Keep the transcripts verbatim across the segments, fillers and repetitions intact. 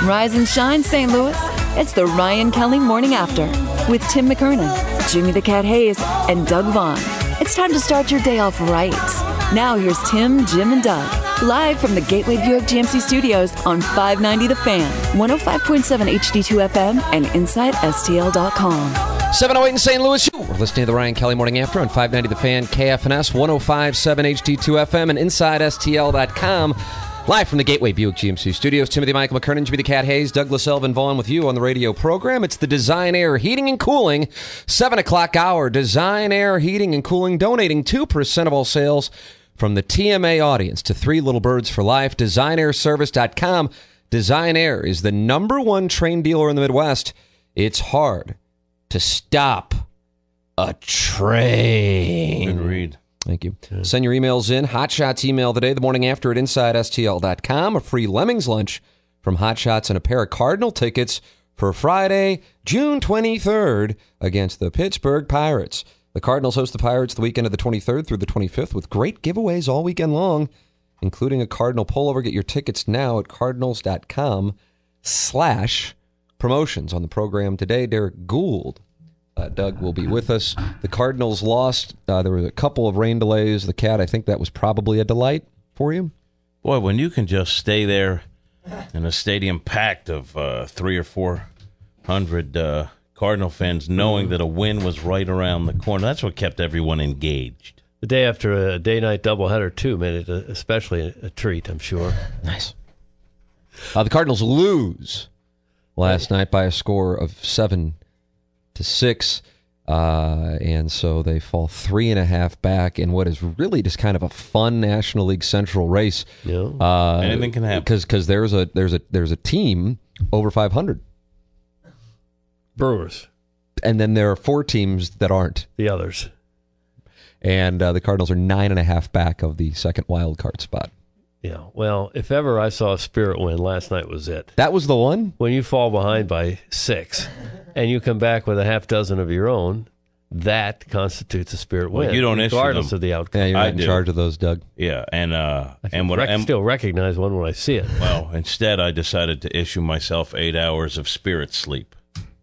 Rise and shine, Saint Louis. It's the Ryan Kelly Morning After with Tim McKernan, Jimmy the Cat Hayes, and Doug Vaughn. It's time to start your day off right. Now here's Tim, Jim, and Doug, live from the Gateway Buick G M C Studios on five ninety The Fan, one oh five point seven H D two F M, and inside S T L dot com. seven oh eight in Saint Louis. We're listening to the Ryan Kelly Morning After on five ninety The Fan, K F N S, one oh five point seven H D two F M, and inside S T L dot com. Live from the Gateway Buick G M C Studios, Timothy Michael McKernan, Jimmy the Cat Hayes, Douglas Elvin Vaughn with you on the radio program. It's the Design Air Heating and Cooling, seven o'clock hour. Design Air Heating and Cooling, donating two percent of all sales from the T M A audience to Three Little Birds for Life. Design Air Service dot com. Design Air is the number one train dealer in the Midwest. It's hard to stop a train. Good read. Thank you. Yeah. Send your emails in. Hotshots email today, the morning after at inside S T L dot com. A free Lemmings lunch from Hotshots and a pair of Cardinal tickets for Friday, June twenty-third against the Pittsburgh Pirates. The Cardinals host the Pirates the weekend of the twenty-third through the twenty-fifth with great giveaways all weekend long, including a Cardinal pullover. Get your tickets now at cardinals dot com slash promotions. On the program today, Derek Gould. Uh, Doug will be with us. The Cardinals lost. Uh, there were a couple of rain delays. The Cat, I think that was probably a delight for you. Boy, when you can just stay there in a stadium packed of uh, three or four hundred uh, Cardinal fans, knowing that a win was right around the corner, that's what kept everyone engaged. The day after a day-night doubleheader, too, made it a, especially a, a treat, I'm sure. Nice. Uh, the Cardinals lose last night by a score of seven to six, uh, and so they fall three and a half back in what is really just kind of a fun National League Central race. Yeah. Uh, Anything can happen because because there's a there's a there's a team over five hundred. Brewers, and then there are four teams that aren't. The others, and uh, the Cardinals are nine and a half back of the second wild card spot. Yeah, well, if ever I saw a Spirit win, last night was it. That was the one? When you fall behind by six and you come back with a half dozen of your own, that constitutes a Spirit win. Well, you don't regardless issue them. of the outcome. Yeah, you're not I in do. charge of those, Doug. Yeah, and uh, I and what rec- I still recognize one when I see it. Well, instead I decided to issue myself eight hours of Spirit sleep.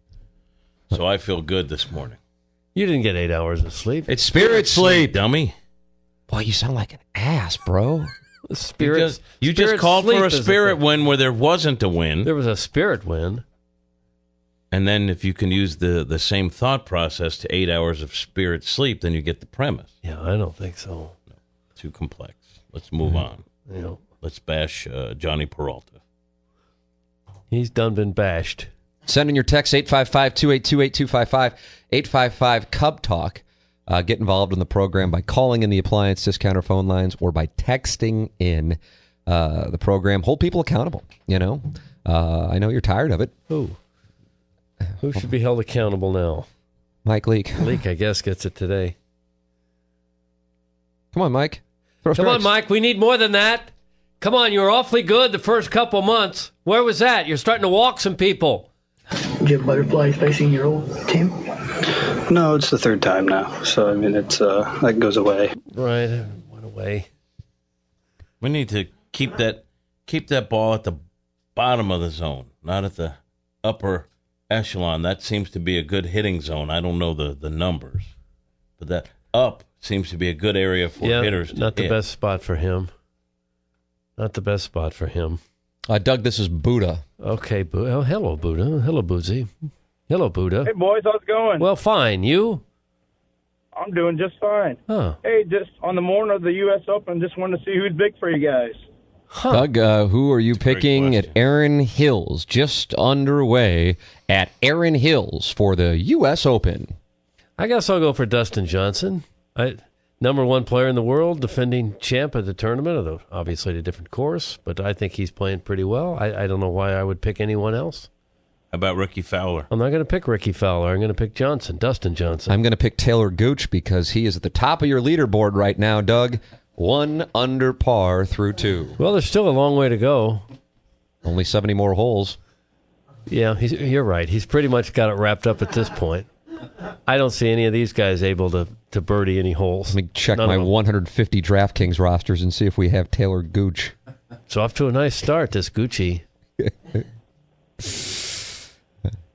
So I feel good this morning. You didn't get eight hours of sleep. It's Spirit sleep, dummy. Boy, you sound like an ass, bro. Spirit, you just, you spirit just called for a sleep Spirit a win where there wasn't a win. There was a Spirit win. And then if you can use the, the same thought process to eight hours of Spirit sleep, then you get the premise. Yeah, I don't think so. No, too complex. Let's move on. You know, Let's bash uh, Johnny Peralta. He's done been bashed. Send in your text, eight five five, two eight two, eight two five five, eight five five, Cub Talk. Uh, get involved in the program by calling in the appliance discounter phone lines or by texting in uh, the program. Hold people accountable, you know. Uh, I know you're tired of it. Who? Who should be held accountable now? Mike Leake. Leake, I guess, gets it today. Come on, Mike. Throw Come strikes. on, Mike. We need more than that. Come on, you were awfully good the first couple months. Where was that? You're starting to walk some people. Do you have butterflies facing your old team? No, it's the third time now. So, I mean, it's uh, that goes away. Right, it went away. We need to keep that keep that ball at the bottom of the zone, not at the upper echelon. That seems to be a good hitting zone. I don't know the, the numbers, but that up seems to be a good area for yeah, hitters to not the hit. best spot for him. Not the best spot for him. Uh, Doug, this is Buddha. Okay, Bu- oh, hello, Buddha. Hello, Boozy. Hello, Buddha. Hey, boys, how's it going? Well, fine. You? I'm doing just fine. Huh. Hey, just on the morning of the U S Open, just wanted to see who's big for you guys. Huh. Doug, uh, who are you That's a great picking at question. Erin Hills? Just underway at Erin Hills for the U S Open. I guess I'll go for Dustin Johnson. I, number one player in the world, defending champ at the tournament, although obviously at a different course, but I think he's playing pretty well. I, I don't know why I would pick anyone else. How about Ricky Fowler? I'm not going to pick Ricky Fowler. I'm going to pick Johnson, Dustin Johnson. I'm going to pick Taylor Gooch because he is at the top of your leaderboard right now, Doug. One under par through two. Well, there's still a long way to go. Only seventy more holes. Yeah, he's, you're right. He's pretty much got it wrapped up at this point. I don't see any of these guys able to, to birdie any holes. Let me check None my of them. one hundred fifty DraftKings rosters and see if we have Taylor Gooch. It's off to a nice start, this Gucci.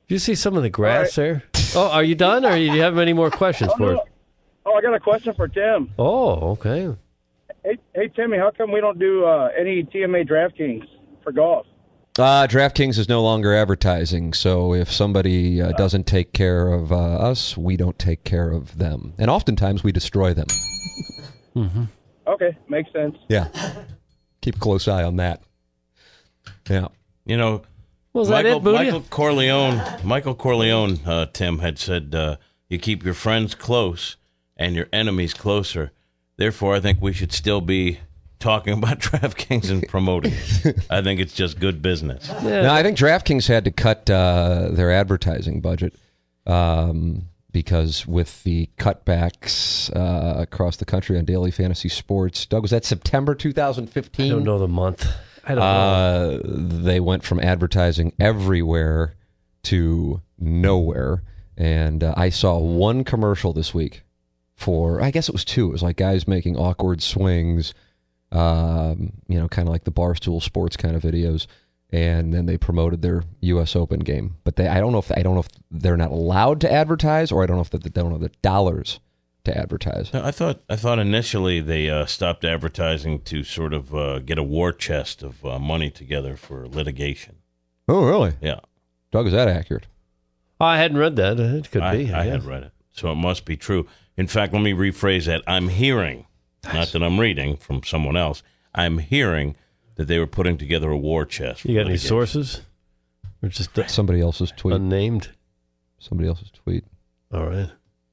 you see some of the grass right there? Oh, are you done, or do you have any more questions oh, for no. us? Oh, I got a question for Tim. Oh, okay. Hey, hey, Timmy, how come we don't do uh, any T M A DraftKings for golf? Uh, DraftKings is no longer advertising, so if somebody uh, doesn't take care of uh, us, we don't take care of them. And oftentimes we destroy them. Mm-hmm. Okay, makes sense. Yeah. Keep a close eye on that. Yeah. You know, Was Michael, that it, Michael Corleone, Michael Corleone, uh, Tim, had said, uh, you keep your friends close and your enemies closer. Therefore, I think we should still be talking about DraftKings and promoting it. I think it's just good business. Yeah. Now, I think DraftKings had to cut uh, their advertising budget um, because with the cutbacks uh, across the country on daily fantasy sports. Doug, was that September two thousand fifteen? I don't know the month. I don't uh, know. They went from advertising everywhere to nowhere. And uh, I saw one commercial this week for, I guess it was two. It was like guys making awkward swings, um, you know, kind of like the Barstool Sports kind of videos. And then they promoted their U S Open game. But they, I don't know if I don't know if they're not allowed to advertise, or I don't know if they don't have the dollars to advertise. I thought I thought initially they uh, stopped advertising to sort of uh, get a war chest of uh, money together for litigation. Oh, really? Yeah. Doug, is that accurate? I hadn't read that. It could I, be. I yeah. had read it, so it must be true. In fact, let me rephrase that. I'm hearing, not that I'm reading from someone else, I'm hearing that they were putting together a war chest. for You got any litigation. sources? Or just uh, Somebody else's tweet. unnamed? Somebody else's tweet. All right.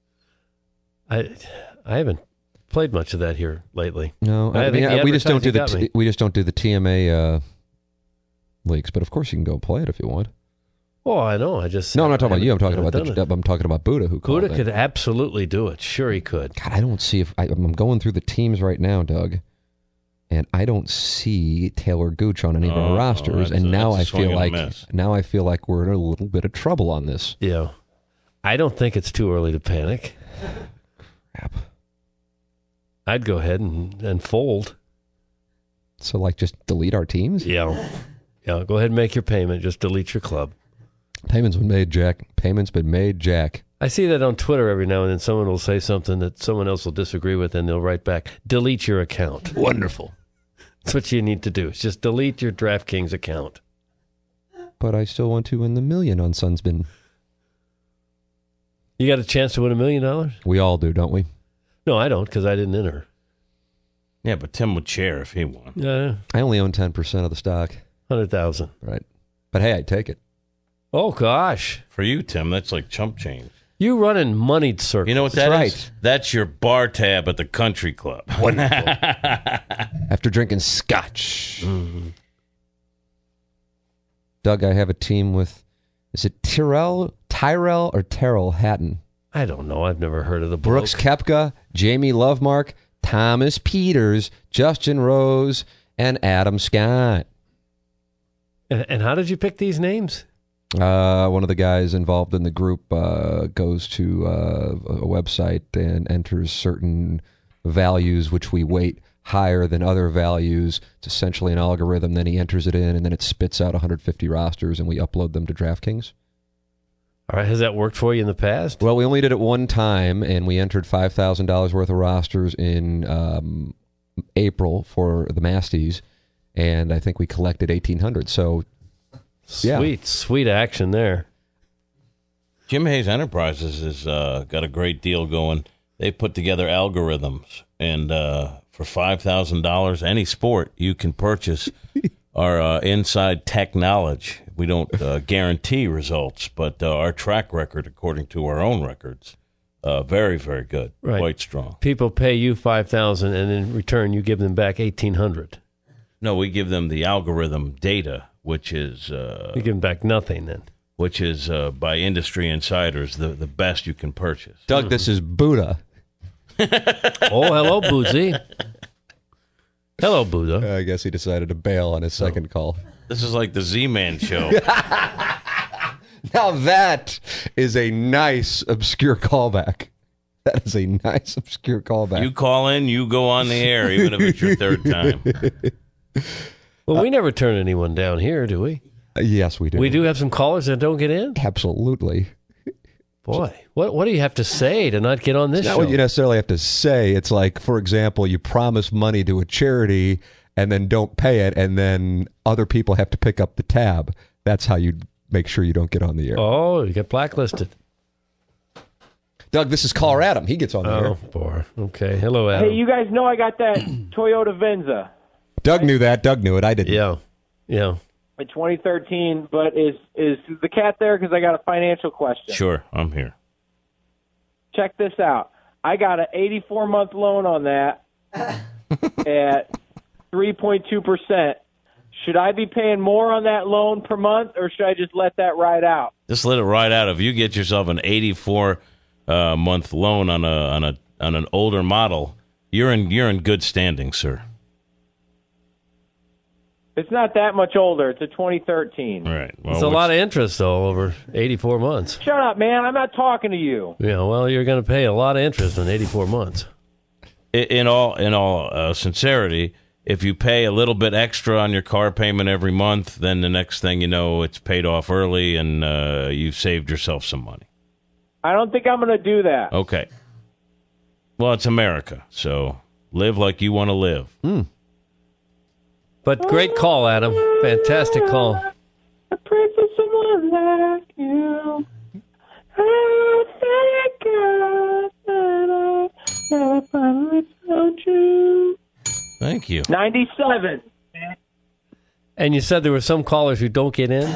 I I haven't played much of that here lately. No, I I, think mean, the we just don't do advertising the got t- we just don't do the T M A uh, leagues. But of course, you can go play it if you want. Oh, I know. I just No, I'm not talking I about you. I'm talking haven't about the, done it. I'm talking about Buddha who called Buddha it. could absolutely do it. Sure, he could. God, I don't see if I, I'm going through the teams right now, Doug, and I don't see Taylor Gooch on any of our Oh, rosters. that's And a- now that's I a swing feel and a like miss. now I feel like we're in a little bit of trouble on this. Yeah. I don't think it's too early to panic. Crap. I'd go ahead and, and fold. So, like, just delete our teams. Yeah. Yeah. Go ahead and make your payment. Just delete your club. Payment's been made, Jack. Payment's been made, Jack. I see that on Twitter every now and then. Someone will say something that someone else will disagree with, and they'll write back, delete your account. Wonderful. That's what you need to do. Is just delete your DraftKings account. But I still want to win the million on Sunspin. You got a chance to win a million dollars? We all do, don't we? No, I don't, because I didn't enter. Yeah, but Tim would share if he won. Yeah, I only own ten percent of the stock. one hundred thousand. Right. But hey, I'd take it. Oh, gosh. For you, Tim, that's like chump change. You running moneyed circles. You know what That's that right. is? That's your bar tab at the country club. After drinking scotch. Mm-hmm. Doug, I have a team with, is it Tyrell, Tyrell or Terrell Hatton? I don't know. I've never heard of the Brooks bloke. Koepka, Jamie Lovemark, Thomas Peters, Justin Rose, and Adam Scott. And, and how did you pick these names? Uh, one of the guys involved in the group uh, goes to uh, a website and enters certain values which we weight higher than other values. It's essentially an algorithm. Then he enters it in, and then it spits out one hundred fifty rosters, and we upload them to DraftKings. All right. Has that worked for you in the past? Well, we only did it one time, and we entered five thousand dollars worth of rosters in um, April for the Masties, and I think we collected eighteen hundred. So, yeah. Sweet, sweet action there. Jim Hayes Enterprises has uh, got a great deal going. They put together algorithms, and uh, for five thousand dollars, any sport, you can purchase our uh, inside tech knowledge. We don't uh, guarantee results, but uh, our track record, according to our own records, uh, very, very good, Right. quite strong. People pay you five thousand, and in return, you give them back eighteen hundred. No, we give them the algorithm data, which is uh, You give them back nothing then. which is uh, by industry insiders the, the best you can purchase. Doug, this is Buddha. Oh, hello, Boozy. Hello, Buddha. I guess he decided to bail on his second call. This is like the Z-Man show. Now that is a nice, obscure callback. That is a nice, obscure callback. You call in, you go on the air, even if it's your third time. Well, we never turn anyone down here, do we? Yes, we do. We do have some callers that don't get in? Absolutely. Boy, what what do you have to say to not get on this It's not show? what you necessarily have to say. It's like, for example, you promise money to a charity and then don't pay it, and then other people have to pick up the tab. That's how you make sure you don't get on the air. Oh, you get blacklisted. Doug, this is Caller Adam. He gets on the Oh, air. boy. Okay. Hello, Adam. Hey, you guys know I got that Toyota Venza Doug knew that. Doug knew it. I didn't. Yeah. Yeah. in twenty thirteen, but is is the cat there? Because I got a financial question. Sure, I'm here. Check this out. I got an eighty-four month loan on that at three point two percent. Should I be paying more on that loan per month, or should I just let that ride out? Just let it ride out. If you get yourself an eighty-four uh, month loan on a on a on an older model, you're in you're in good standing, sir. It's not that much older. It's a twenty thirteen. All right. Well, It's a lot of interest, though, over eighty-four months. Shut up, man. I'm not talking to you. Yeah, well, you're going to pay a lot of interest in eighty-four months. in in all in all uh, sincerity, if you pay a little bit extra on your car payment every month, then the next thing you know, it's paid off early and uh, you've saved yourself some money. I don't think I'm going to do that. Okay. Well, it's America, so live like you want to live. Mm. But great call, Adam. Fantastic call. I pray for someone like you. I thank God that I, that I finally found you. Thank you. ninety-seven. And you said there were some callers who don't get in?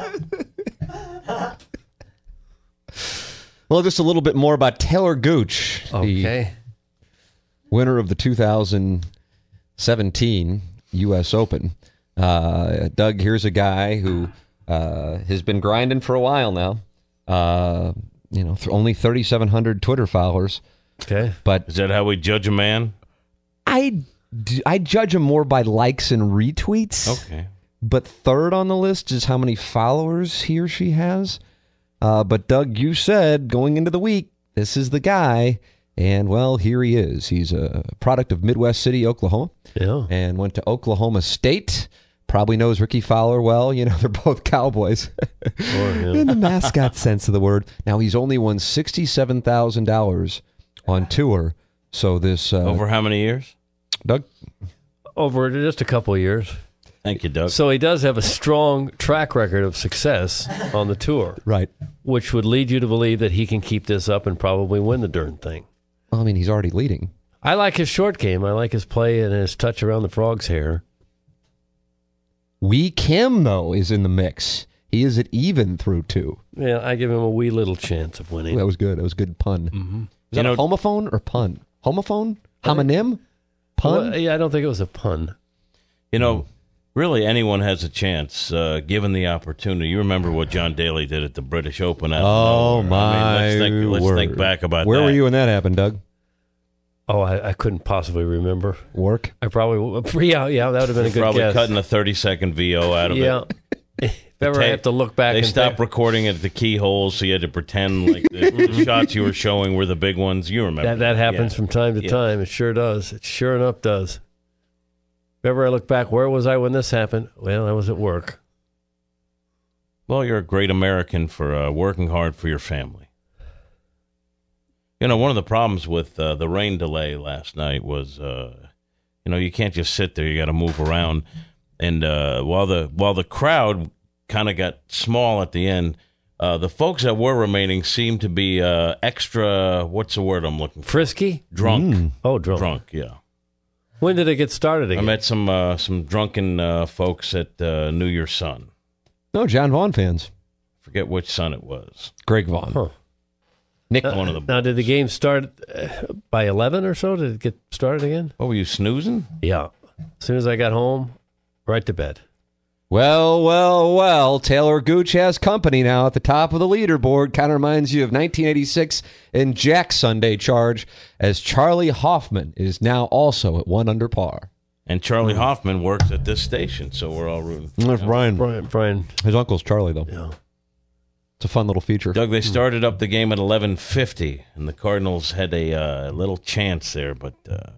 Well, just a little bit more about Taylor Gooch, Okay. the winner of the two thousand seventeen U S Open. Uh, Doug, here's a guy who uh, has been grinding for a while now. Uh, you know, th- only thirty-seven hundred Twitter followers. Okay. But Is that how we judge a man? I, d- I judge him more by likes and retweets. Okay. But third on the list is how many followers he or she has. Uh, but Doug, you said going into the week, this is the guy. And, well, here he is. He's a product of Midwest City, Oklahoma. Yeah. And went to Oklahoma State. Probably knows Ricky Fowler well. You know, they're both Cowboys. Sure, yeah. In the mascot sense of the word. Now, he's only won sixty-seven thousand dollars on tour. So this... Uh, Over how many years? Doug? Over just a couple of years. Thank you, Doug. So he does have a strong track record of success on the tour, Right. which would lead you to believe that he can keep this up and probably win the darn thing. Well, I mean, he's already leading. I like his short game. I like his play and his touch around the frog's hair. Wee Kim, though, is in the mix. He is at even through two. Yeah, I give him a wee little chance of winning. That was good. That was a good pun. Mm-hmm. Is that You a know- homophone or pun? Homophone? Homonym? Pun? Well, yeah, I don't think it was a pun. You know, really anyone has a chance, uh, given the opportunity. You remember what John Daly did at the British Open. Out of Oh, nowhere. my I mean, let's think, let's word. think back about Where that. were you when that happened, Doug? Oh, I, I couldn't possibly remember. Work? I probably, yeah, yeah, that would have been a good Probably guess. cutting a thirty-second V O out of yeah. it. If ever I Tape- have to look back They and stopped think, recording at the keyholes, so you had to pretend like the, the shots you were showing were the big ones. You remember that, that happens Yeah. from time to Yeah. time. It sure does. It sure enough does. If ever I look back, where was I when this happened? Well, I was at work. Well, you're a great American for uh, working hard for your family. You know, one of the problems with uh, the rain delay last night was, uh, you know, you can't just sit there. You got to move around. And uh, while the while the crowd kind of got small at the end, uh, the folks that were remaining seemed to be uh, extra. What's the word I'm looking for? Frisky? Drunk. Oh, drunk. Drunk. Yeah. When did it get started I again? met some uh, some drunken uh, folks at uh, New Year's Sun. No, John Vaughn fans. Forget which son it was. Greg Vaughn. Huh. Nick. One of the. Now, did the game start uh, by eleven or so? Did it get started again? What were you snoozing? Yeah. As soon as I got home, right to bed. Well, well, well. Taylor Gooch has company now at the top of the leaderboard. Kind of reminds you of nineteen eighty-six in Jack's Sunday charge, as Charlie Hoffman is now also at one under par. And Charlie Hoffman works at this station, so we're all rooting. for That's him. Brian. Brian, Brian, His uncle's Charlie, though. yeah. It's a fun little feature. Doug, they started up the game at eleven fifty, and the Cardinals had a uh, little chance there, but uh,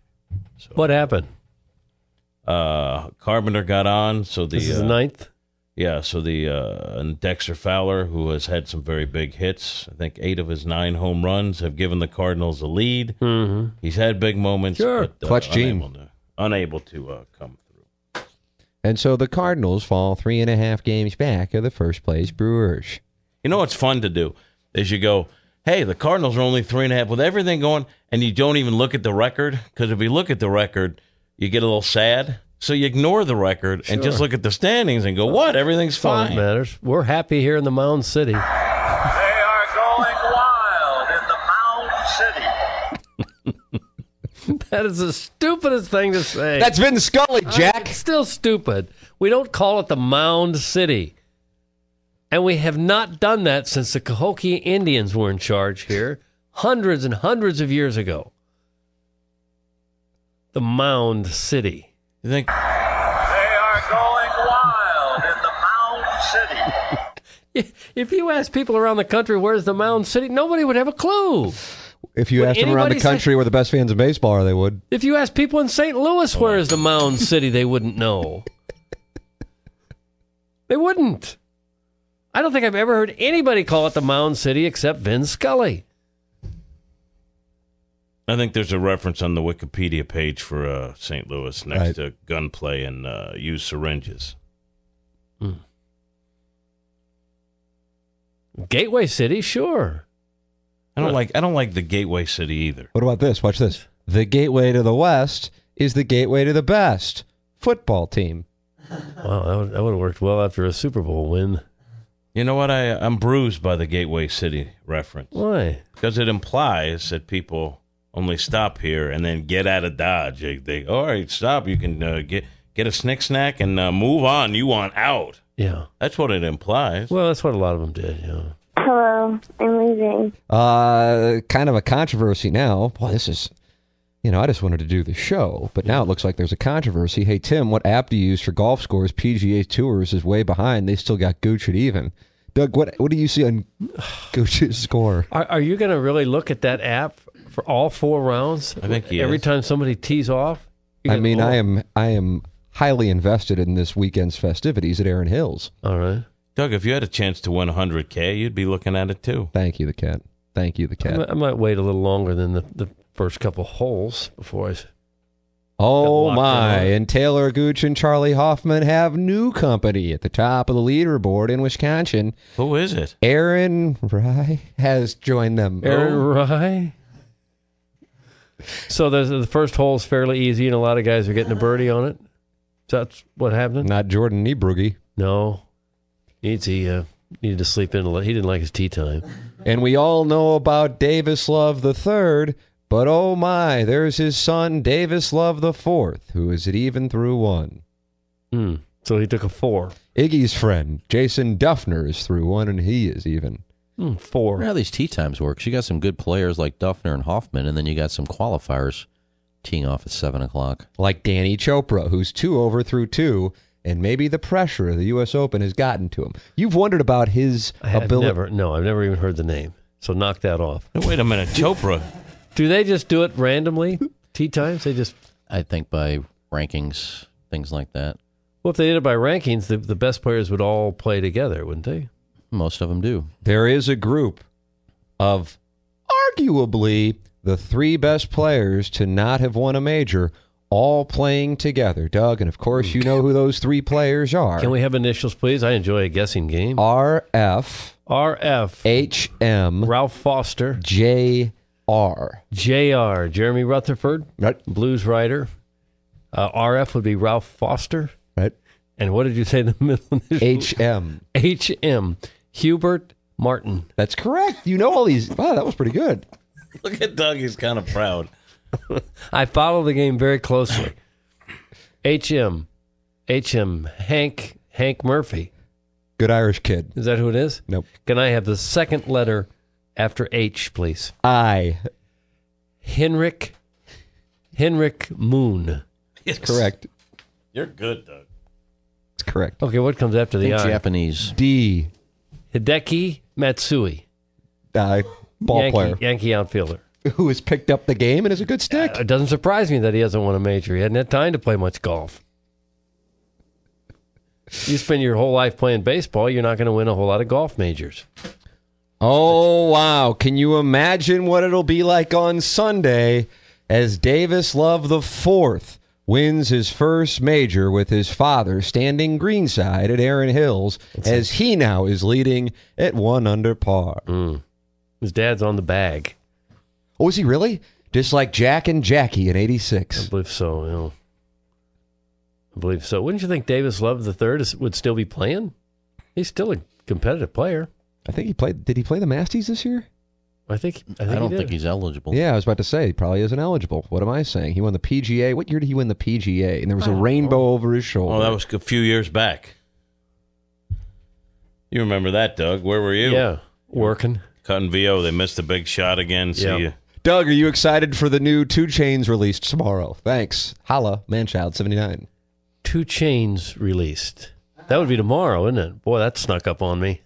so, What happened? uh, Carpenter got on, so the This is uh, the ninth? Yeah, so the uh, and Dexter Fowler, who has had some very big hits, I think eight of his nine home runs have given the Cardinals a lead. Mm-hmm. He's had big moments, Sure. but uh, Clutch unable gene. to, unable to uh, come through. And so the Cardinals fall three and a half games back of the first place Brewers. You know what's fun to do is you go, hey, the Cardinals are only three and a half with everything going, and you don't even look at the record, because if you look at the record, you get a little sad. So you ignore the record and just look at the standings and go, what? Everything's That's all that fine. matters. We're happy here in the Mound City. They are going wild in the Mound City. That is the stupidest thing to say. That's Vin Scully, Jack. It's still stupid. We don't call it the Mound City. And we have not done that since the Cahokia Indians were in charge here hundreds and hundreds of years ago. The Mound City. You think They are going wild in the Mound City. If you ask people around the country, where's the Mound City, nobody would have a clue. If you Would asked them around the anybody say- country where the best fans of baseball are, they would. If you ask people in Saint Louis, where is the Mound City, they wouldn't know. They wouldn't. I don't think I've ever heard anybody call it the Mound City except Vin Scully. I think there's a reference on the Wikipedia page for uh, Saint Louis next Right. to gunplay and uh, used syringes. Gateway City, sure. I don't like I don't like the Gateway City either. What about this? Watch this. The gateway to the West is the gateway to the best football team. Wow, that would, that would have worked well after a Super Bowl win. You know what? I I'm bruised by the Gateway City reference Why? because it implies that people only stop here and then get out of Dodge. They, they all right, stop. You can uh, get get a snick snack and uh, move on. You want out. Yeah. That's what it implies. Well, that's what a lot of them did, yeah. Hello, I'm leaving. Uh, kind of a controversy now. Boy, this is, you know, I just wanted to do the show, but now it looks like there's a controversy. Hey, Tim, what app do you use for golf scores? P G A Tours is way behind. They still got Gooch at even. Doug, what what do you see on Gooch's score? Are, are you going to really look at that app for all four rounds? I think he Every is. time somebody tees off? You're I gonna- mean, oh, I am I am highly invested in this weekend's festivities at Erin Hills. All right. Doug, if you had a chance to win one hundred K, you'd be looking at it too. Thank you, the cat. Thank you, the I cat. might, I might wait a little longer than the, the first couple holes before I... Oh Got locked my! in. And Taylor Gooch and Charlie Hoffman have new company at the top of the leaderboard in Wisconsin. Who is it? Aaron Rye has joined them. Aaron Oh, Rye. So there's, the first hole's fairly easy, and a lot of guys are getting a birdie on it. So that's what happened? not Jordan Niebrugge. No. Needs he uh, needed to sleep in. a li- He didn't like his tea time. And we all know about Davis Love the third, but oh my, there's his son Davis Love the fourth, who is at even through one. Hmm. So he took a four. Iggy's friend Jason Duffner is through one, and he is even. Hmm, four. How these tee times work? You got some good players like Duffner and Hoffman, and then you got some qualifiers teeing off at seven o'clock. Like Danny Chopra, who's two over through two, and maybe the pressure of the U S Open has gotten to him. You've wondered about his I have ability. never, no, I've never even heard the name. So knock that off. No, wait a minute, Chopra. Do they just do it randomly? Tee times? They just, I think by rankings, things like that. well, if they did it by rankings, the, the best players would all play together, wouldn't they? Most of them do. There is a group of arguably the three best players to not have won a major all playing together. Doug, and of course you know who those three players are. Can we have initials, please? I enjoy a guessing game. R F, R F, H M, Ralph Foster, J R. J R, Jeremy Rutherford, Right. blues writer. Uh, R F would be Ralph Foster. Right. And what did you say the middle initial? H M. H M, Hubert Martin. That's correct. You know all these. Wow, that was pretty good. Look at Doug. He's kind of proud. I follow the game very closely. H M, H M, Hank, Hank Murphy. Good Irish kid. Is that who it is? Nope. Can I have the second letter after H, please? I. Henrik, Henrik Moon. Yes. Correct. You're good, Doug. It's correct. Okay, what comes after the Think I? Japanese. D. Hideki Matsui. Uh, ball Yankee, player Yankee outfielder. who has picked up the game and is a good stick. Uh, it doesn't surprise me that he hasn't won a major. He hadn't had time to play much golf. You spend your whole life playing baseball, you're not going to win a whole lot of golf majors. Oh, wow. Can you imagine what it'll be like on Sunday as Davis Love the fourth wins his first major with his father standing greenside at Erin Hills as he now is leading at one under par. Mm. His dad's on the bag. Oh, is he really? Just like Jack and Jackie in eighty-six. I believe so, you know. I believe so. Wouldn't you think Davis Love the third is, would still be playing? He's still a competitive player. I think he played. Did he play the Masties this year? I think. I, think I don't he think he's eligible. Yeah, I was about to say he probably isn't eligible. What am I saying? He won the P G A. What year did he win the P G A? And there was a rainbow over his shoulder. Oh, that was a few years back. You remember that, Doug? Where were you? Yeah, working. Cutting V O. They missed a big shot again. See Yep. you. Doug, are you excited for the new Two Chainz released tomorrow? Thanks. Holla, Manchild seventy-nine. Two Chainz released. That would be tomorrow, isn't it? Boy, that snuck up on me.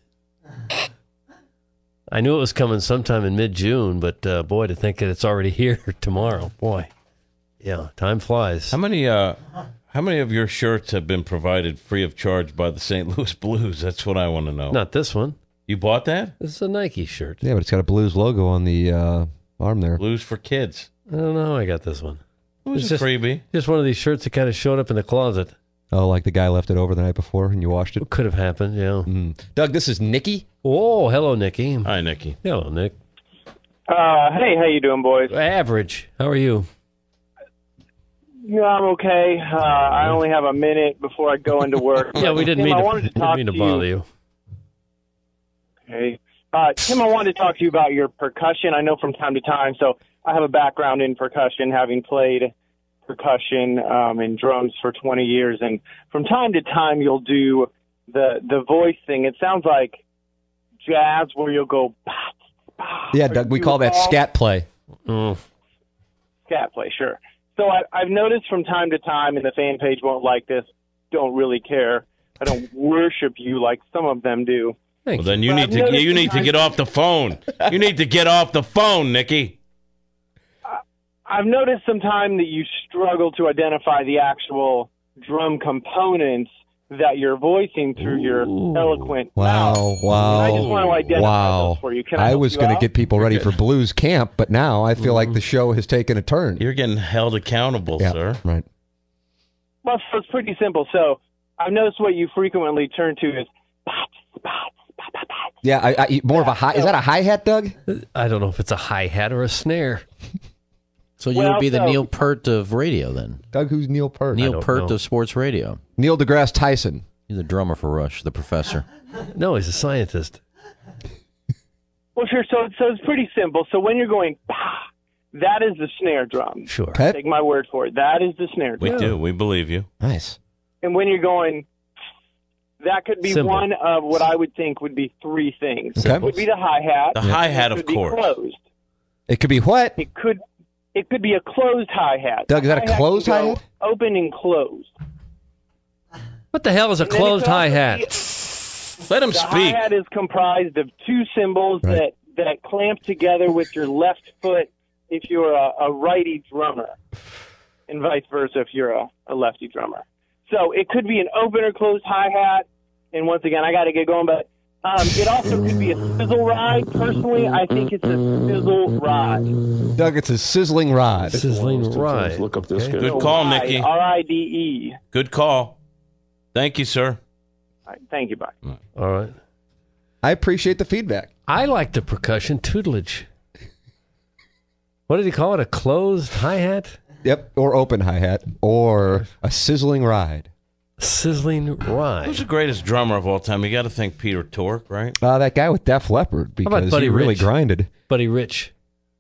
I knew it was coming sometime in mid-June, but uh, boy, to think that it's already here tomorrow. Boy, yeah, time flies. How many? Uh, how many of your shirts have been provided free of charge by the Saint Louis Blues? That's what I want to know. Not this one. You bought that? This is a Nike shirt. Yeah, but it's got a Blues logo on the uh, arm there. Blues for kids. I don't know how I got this one. It was It's a just, freebie. just one of these shirts that kind of showed up in the closet. Oh, like the guy left it over the night before and you washed it? It could have happened, yeah. Mm. Doug, this is Nikki. Oh, hello, Nikki. Hi, Nikki. Hello, Nick. Uh, hey, how you doing, boys? Average. How are you? Yeah, I'm okay. Uh, I only have a minute before I go into work. Yeah, we didn't Tim, mean I to, wanted to, didn't talk mean to to bother you. you. Okay. Uh, Tim, I wanted to talk to you about your percussion. I know from time to time, so I have a background in percussion, having played percussion um, and drums for twenty years. And from time to time, you'll do the the voice thing. It sounds like jazz where you'll go, bah, bah. Yeah, Doug, we call that scat play. Mm. Scat play, sure. So I, I've noticed from time to time, and the fan page won't like this, don't really care. I don't worship you like some of them do. Well, then you But need I've to noticed you need to sometimes- get off the phone. You need to get off the phone, Nikki. I've noticed sometime that you struggle to identify the actual drum components that you're voicing through your eloquent Wow, mouth. wow. And I just want to identify wow. those for you. Can I, I help was you going to out? get people ready for Blues Camp, but now I feel like the show has taken a turn. You're getting held accountable, yeah, sir. Right. Well, so it's pretty simple. So I've noticed what you frequently turn to is Yeah, I, I, more of a hi. Is that a hi-hat, Doug? I don't know if it's a hi-hat or a snare. So you Well, would be the so- Neil Peart of radio then. Doug, who's Neil Peart? Neil don't Peart know. of sports radio. Neil deGrasse Tyson. He's a drummer for Rush, the professor. No, he's a scientist. well, sure. So so it's pretty simple. So when you're going, bah, that is the snare drum. Sure. Okay. Take my word for it. That is the snare We drum. do. We believe you. Nice. And when you're going, that could be Simple. one of what I would think would be three things. Okay. It would be the hi-hat. The hi-hat, It of could course. be closed. It could be what? It could it could be a closed hi-hat. Doug, is that a Hi-hat closed can go hi-hat? Open and closed. What the hell is a And then it closed could also hi-hat? be- Let him The speak. hi-hat is comprised of two cymbals Right. that, that clamp together with your left foot if you're a, a righty drummer, and vice versa if you're a, a lefty drummer. So it could be an open or closed hi-hat, and once again, I got to get going, but um, it also could be a sizzle ride. Personally, I think it's a sizzle ride. Doug, it's a sizzling rod. Sizzling ride. Look up this Okay. guy. Good call, Ride, Nikki. R I D E. Good call. Thank you, sir. All right, thank you, bye. All right. I appreciate the feedback. I like the percussion tutelage. What did he call it? A closed hi-hat? Yep, or open hi-hat, or a sizzling ride. Sizzling ride. Who's the greatest drummer of all time? You got to think Peter Tork, right? Uh, that guy with Def Leppard, about because Buddy he really Rich? grinded. Buddy Rich.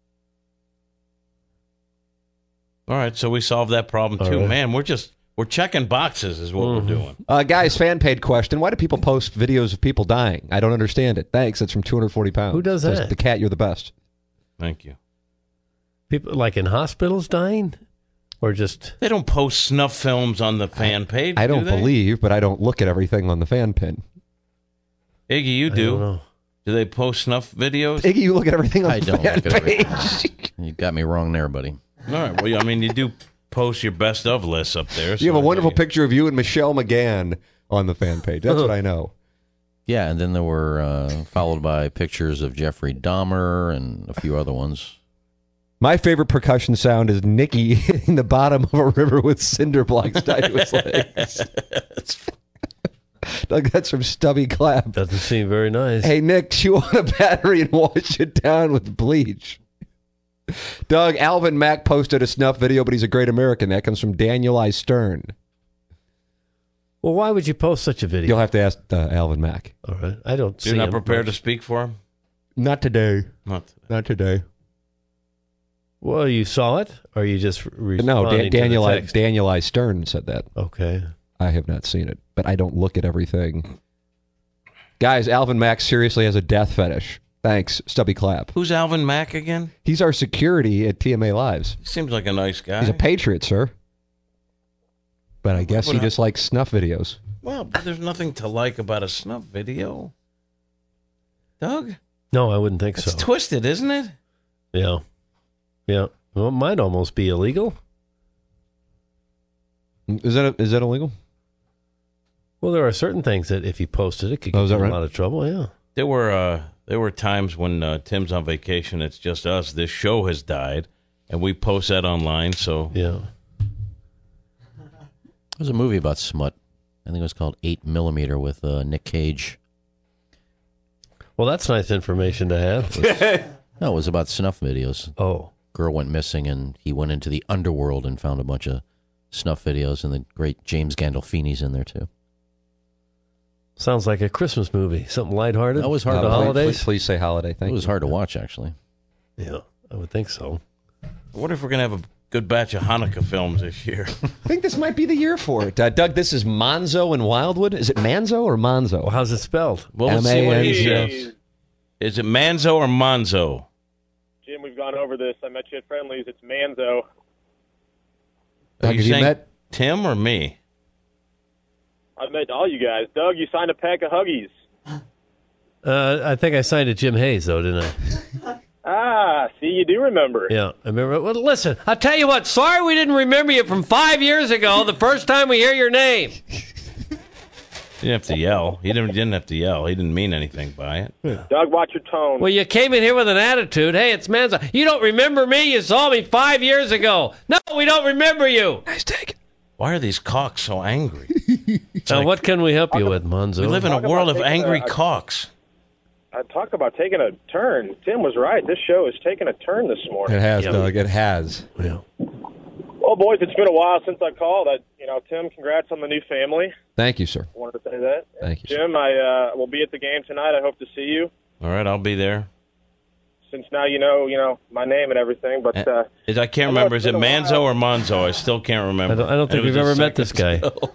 All right, so we solved that problem All too. right. Man, we're just we're checking boxes, is what Mm-hmm. we're doing. Uh, guys, fan paid question. Why do people post videos of people dying? I don't understand it. Thanks. It's from two hundred forty pounds. Who does Says, that? The cat, you're the best. Thank you. People like in hospitals dying? Or just They don't post snuff films on the fan page. I don't do they? believe, but I don't look at everything on the fan pin. Iggy, you I don't do. know. Do they post snuff videos? Iggy, you look at everything on I the don't fan look at page. everything. You got me wrong there, buddy. All right. Well, I mean, you do post your best of lists up there. You have a so wonderful they- picture of you and Michelle McGann on the fan page. That's what I know. Yeah, and then there were uh, followed by pictures of Jeffrey Dahmer and a few other ones. My favorite percussion sound is Nicky hitting the bottom of a river with cinder blocks tied to his legs. Doug, that's from Stubby Clap. Doesn't seem very nice. Hey, Nick, chew on a battery and wash it down with bleach. Doug, Alvin Mack posted a snuff video, but he's a great American. That comes from Daniel I. Stern. Well, why would you post such a video? You'll have to ask uh, Alvin Mack. All right. I don't see You're not him prepared much. to speak for him? Not today. Not today. Not today. Well, you saw it? Or you just responding No, Dan- Daniel, to the I, text? Daniel I. Stern said that. Okay. I have not seen it, but I don't look at everything. Guys, Alvin Mack seriously has a death fetish. Thanks, Stubby Clap. Who's Alvin Mack again? He's our security at T M A Lives. He seems like a nice guy. He's a patriot, sir. But I guess But he I- just likes snuff videos. Well, but there's nothing to like about a snuff video. Doug? No, I wouldn't think It's so. twisted, isn't it? Yeah. Yeah. Well, it might almost be illegal. Is that is that illegal? Well, there are certain things that if you posted, it could Oh, get is that you in right? a lot of trouble. Yeah. There were uh, there were times when uh, Tim's on vacation. It's just us. This show has died, and we post that online. So Yeah. There's a movie about smut. I think it was called Eight Millimeter with uh, Nick Cage. Well, that's nice information to have. No, it was about snuff videos. Oh. Girl went missing, and he went into the underworld and found a bunch of snuff videos, and the great James Gandolfini's in there, too. Sounds like a Christmas movie. Something lighthearted. That was hard for to the watch. holidays. Please, please say holiday. Thank It was you. hard to watch, actually. Yeah, I would think so. I wonder if we're gonna have a good batch of Hanukkah films this year. I think this might be the year for it. Uh, Doug, this is Monzo in Wildwood. Is it Manzo or Monzo? Well, how's it spelled? Well, let's see what he M A N Z O. says. Is it Manzo or Monzo? Jim, we've gone over this. I met you at Friendly's. It's Manzo. Are Doug, you have you saying met? Tim or me? I met all you guys. Doug, you signed a pack of Huggies. Uh, I think I signed to Jim Hayes, though, didn't I? Ah, see, you do remember. Yeah, I remember. Well, listen, I'll tell you what. Sorry we didn't remember you from five years ago, the first time we hear your name. You didn't have to yell. He didn't, didn't have to yell. He didn't mean anything by it. Doug, watch your tone. Well, you came in here with an attitude. Hey, it's Manzo. You don't remember me? You saw me five years ago. No, we don't remember you. Nice take. Why are these cocks so angry? Now, like- what can we help you with, Monzo? We live in a Talk world of about taking angry a- cocks. I talk about taking a turn. Tim was right. This show is taking a turn this morning. It has, Yeah. Doug. It has. Yeah. Well, boys, it's been a while since I called. I, you know, Tim, congrats on the new family. Thank you, sir. I wanted to say that. Thank you. Jim, I uh, will be at the game tonight. I hope to see you. All right, I'll be there. Since now you know, you know my name and everything. But uh, Is, I can't I know remember. it's Is it been a Manzo while. or Monzo? I still can't remember. I don't, I don't think It was we've a ever met this second guy. ago.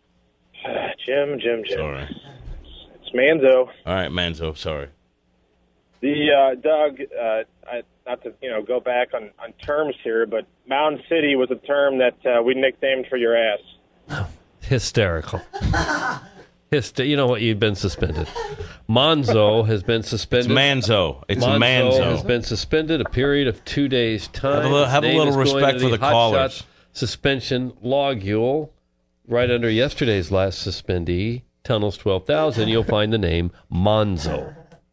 Jim, Jim, Jim. Sorry. It's Manzo. All right, Manzo. Sorry. The uh, Doug, uh, I, not to you know go back on, on terms here, but Mound City was a term that uh, we nicknamed for your ass. Hysterical. Hyster- you know what? You've been suspended. Monzo has been It's suspended. Manzo. It's Monzo Manzo. has been suspended a period of two days' time. Have a little- His have a name little is going respect to for the Hot callers. Shot suspension logule. Right under yesterday's last suspendee, Tunnels twelve thousand, you'll find the name Monzo.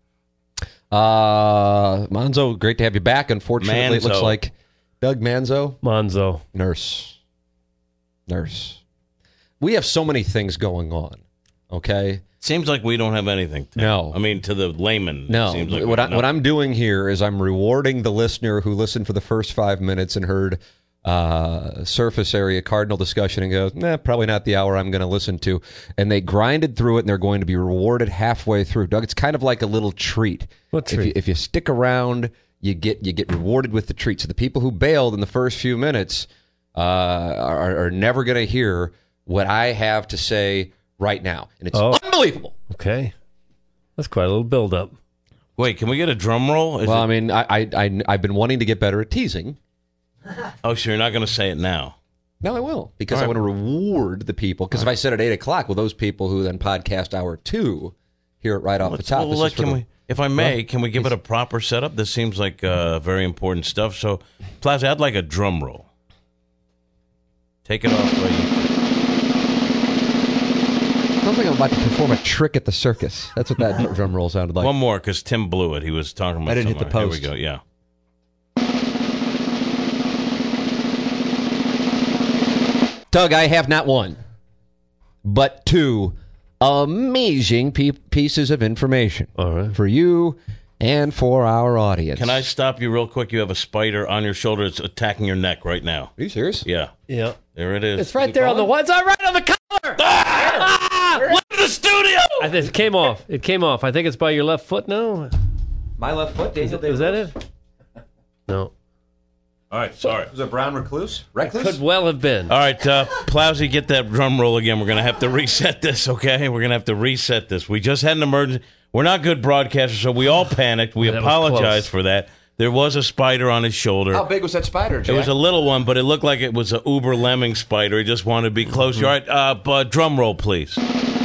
Uh, Monzo, great to have you back. Unfortunately, it looks Manzo. like Doug Manzo, Monzo. nurse. Nurse. We have so many things going on, okay? Seems like we don't have anything. Tim. No. I mean, to the layman. it No, seems like what, we- I, no. what I'm doing here is I'm rewarding the listener who listened for the first five minutes and heard uh, surface area Cardinal discussion and goes, nah, probably not the hour I'm going to listen to. And they grinded through it, and they're going to be rewarded halfway through. Doug, it's kind of like a little treat. What If treat? you, if you stick around, you get you get rewarded with the treat. So the people who bailed in the first few minutes uh, are, are never going to hear what I have to say right now. And it's Oh. unbelievable. Okay. That's quite a little build-up. Wait, can we get a drum roll? Is Well, it- I mean, I, I, I, I've been wanting to get better at teasing. oh, so you're not going to say it now? No, I will, because All I right. want to reward the people. Because if I said at eight o'clock, well, those people who then podcast hour two hear it right off the Let's- top. well, This let- is for can the- we, if I may, Well, can we give it a proper setup? This seems like uh, very important stuff. So, Plaza, I'd like a drum roll. Take it off. Where you... Sounds like I'm about to perform a trick at the circus. That's what that drum roll sounded like. One more, because Tim blew it. He was talking about I didn't hit the somewhere. post. Here we go, yeah. Doug, I have not one, but two amazing pe- pieces of information All right. for you and for our audience. Can I stop you real quick? You have a spider on your shoulder. It's attacking your neck right now. Are you serious? Yeah. Yeah. There it is. It's right there on the one. It's right on the collar. Ah! Look at the studio! I think it came off. It came off. I think it's by your left foot now. My left foot. Is, it, is that it? No. All right, sorry. Was it brown recluse? Could well have been. All right, uh, Plowsy, get that drum roll again. We're going to have to reset this, okay? We're going to have to reset this. We just had an emergency. We're not good broadcasters, so we all panicked. We That was apologize close. for that. There was a spider on his shoulder. How big was that spider, Jack? It was a little one, but it looked like it was an uber lemming spider. He just wanted to be close. Mm-hmm. All right, uh, but drum roll, please.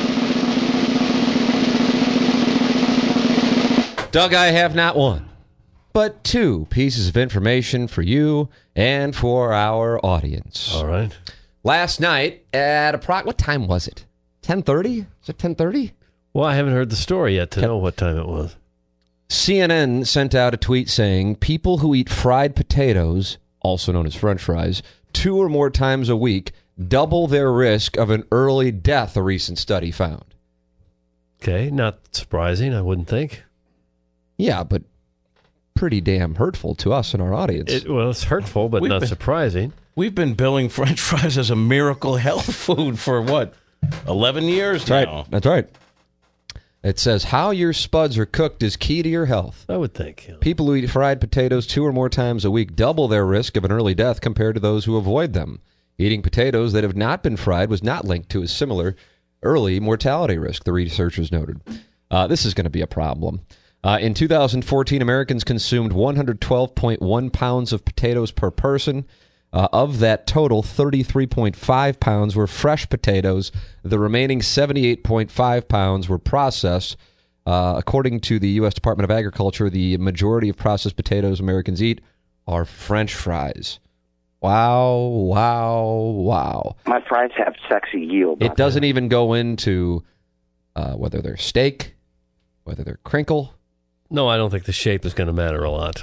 Doug, I have not one, but two pieces of information for you and for our audience. All right. Last night at a pro- what time was it? ten thirty? Is it ten thirty? Well, I haven't heard the story yet to know what time it was. C N N sent out a tweet saying people who eat fried potatoes, also known as French fries, two or more times a week double their risk of an early death, a recent study found. Okay, not surprising, I wouldn't think. Yeah, but pretty damn hurtful to us and our audience. It, well, it's hurtful, but We've not been- surprising. We've been billing French fries as a miracle health food for, what, eleven years That's now? right. That's right. It says how your spuds are cooked is key to your health. I would think. Yeah. People who eat fried potatoes two or more times a week double their risk of an early death compared to those who avoid them. Eating potatoes that have not been fried was not linked to a similar early mortality risk, the researchers noted. Uh, this is going to be a problem. Uh, in two thousand fourteen, Americans consumed one hundred twelve point one pounds of potatoes per person. Uh, of that total, thirty-three point five pounds were fresh potatoes. The remaining seventy-eight point five pounds were processed. Uh, according to the U S Department of Agriculture, the majority of processed potatoes Americans eat are French fries. Wow, wow, wow. My fries have sexy yield. It doesn't even go into uh, whether they're steak, whether they're crinkle. No, I don't think the shape is going to matter a lot.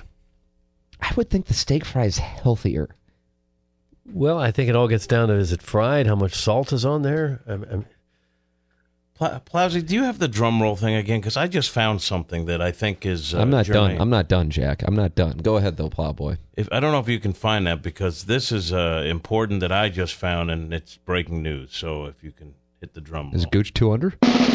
I would think the steak fry is healthier. Well, I think it all gets down to, is it fried? How much salt is on there? I'm, I'm, Pl- Plowsy, do you have the drum roll thing again? Because I just found something that I think is uh, I'm not germane. done. I'm not done, Jack. I'm not done. Go ahead, though, Plowboy. If, I don't know if you can find that, because this is uh, important that I just found, and it's breaking news. So if you can hit the drum roll. Is Gooch two under?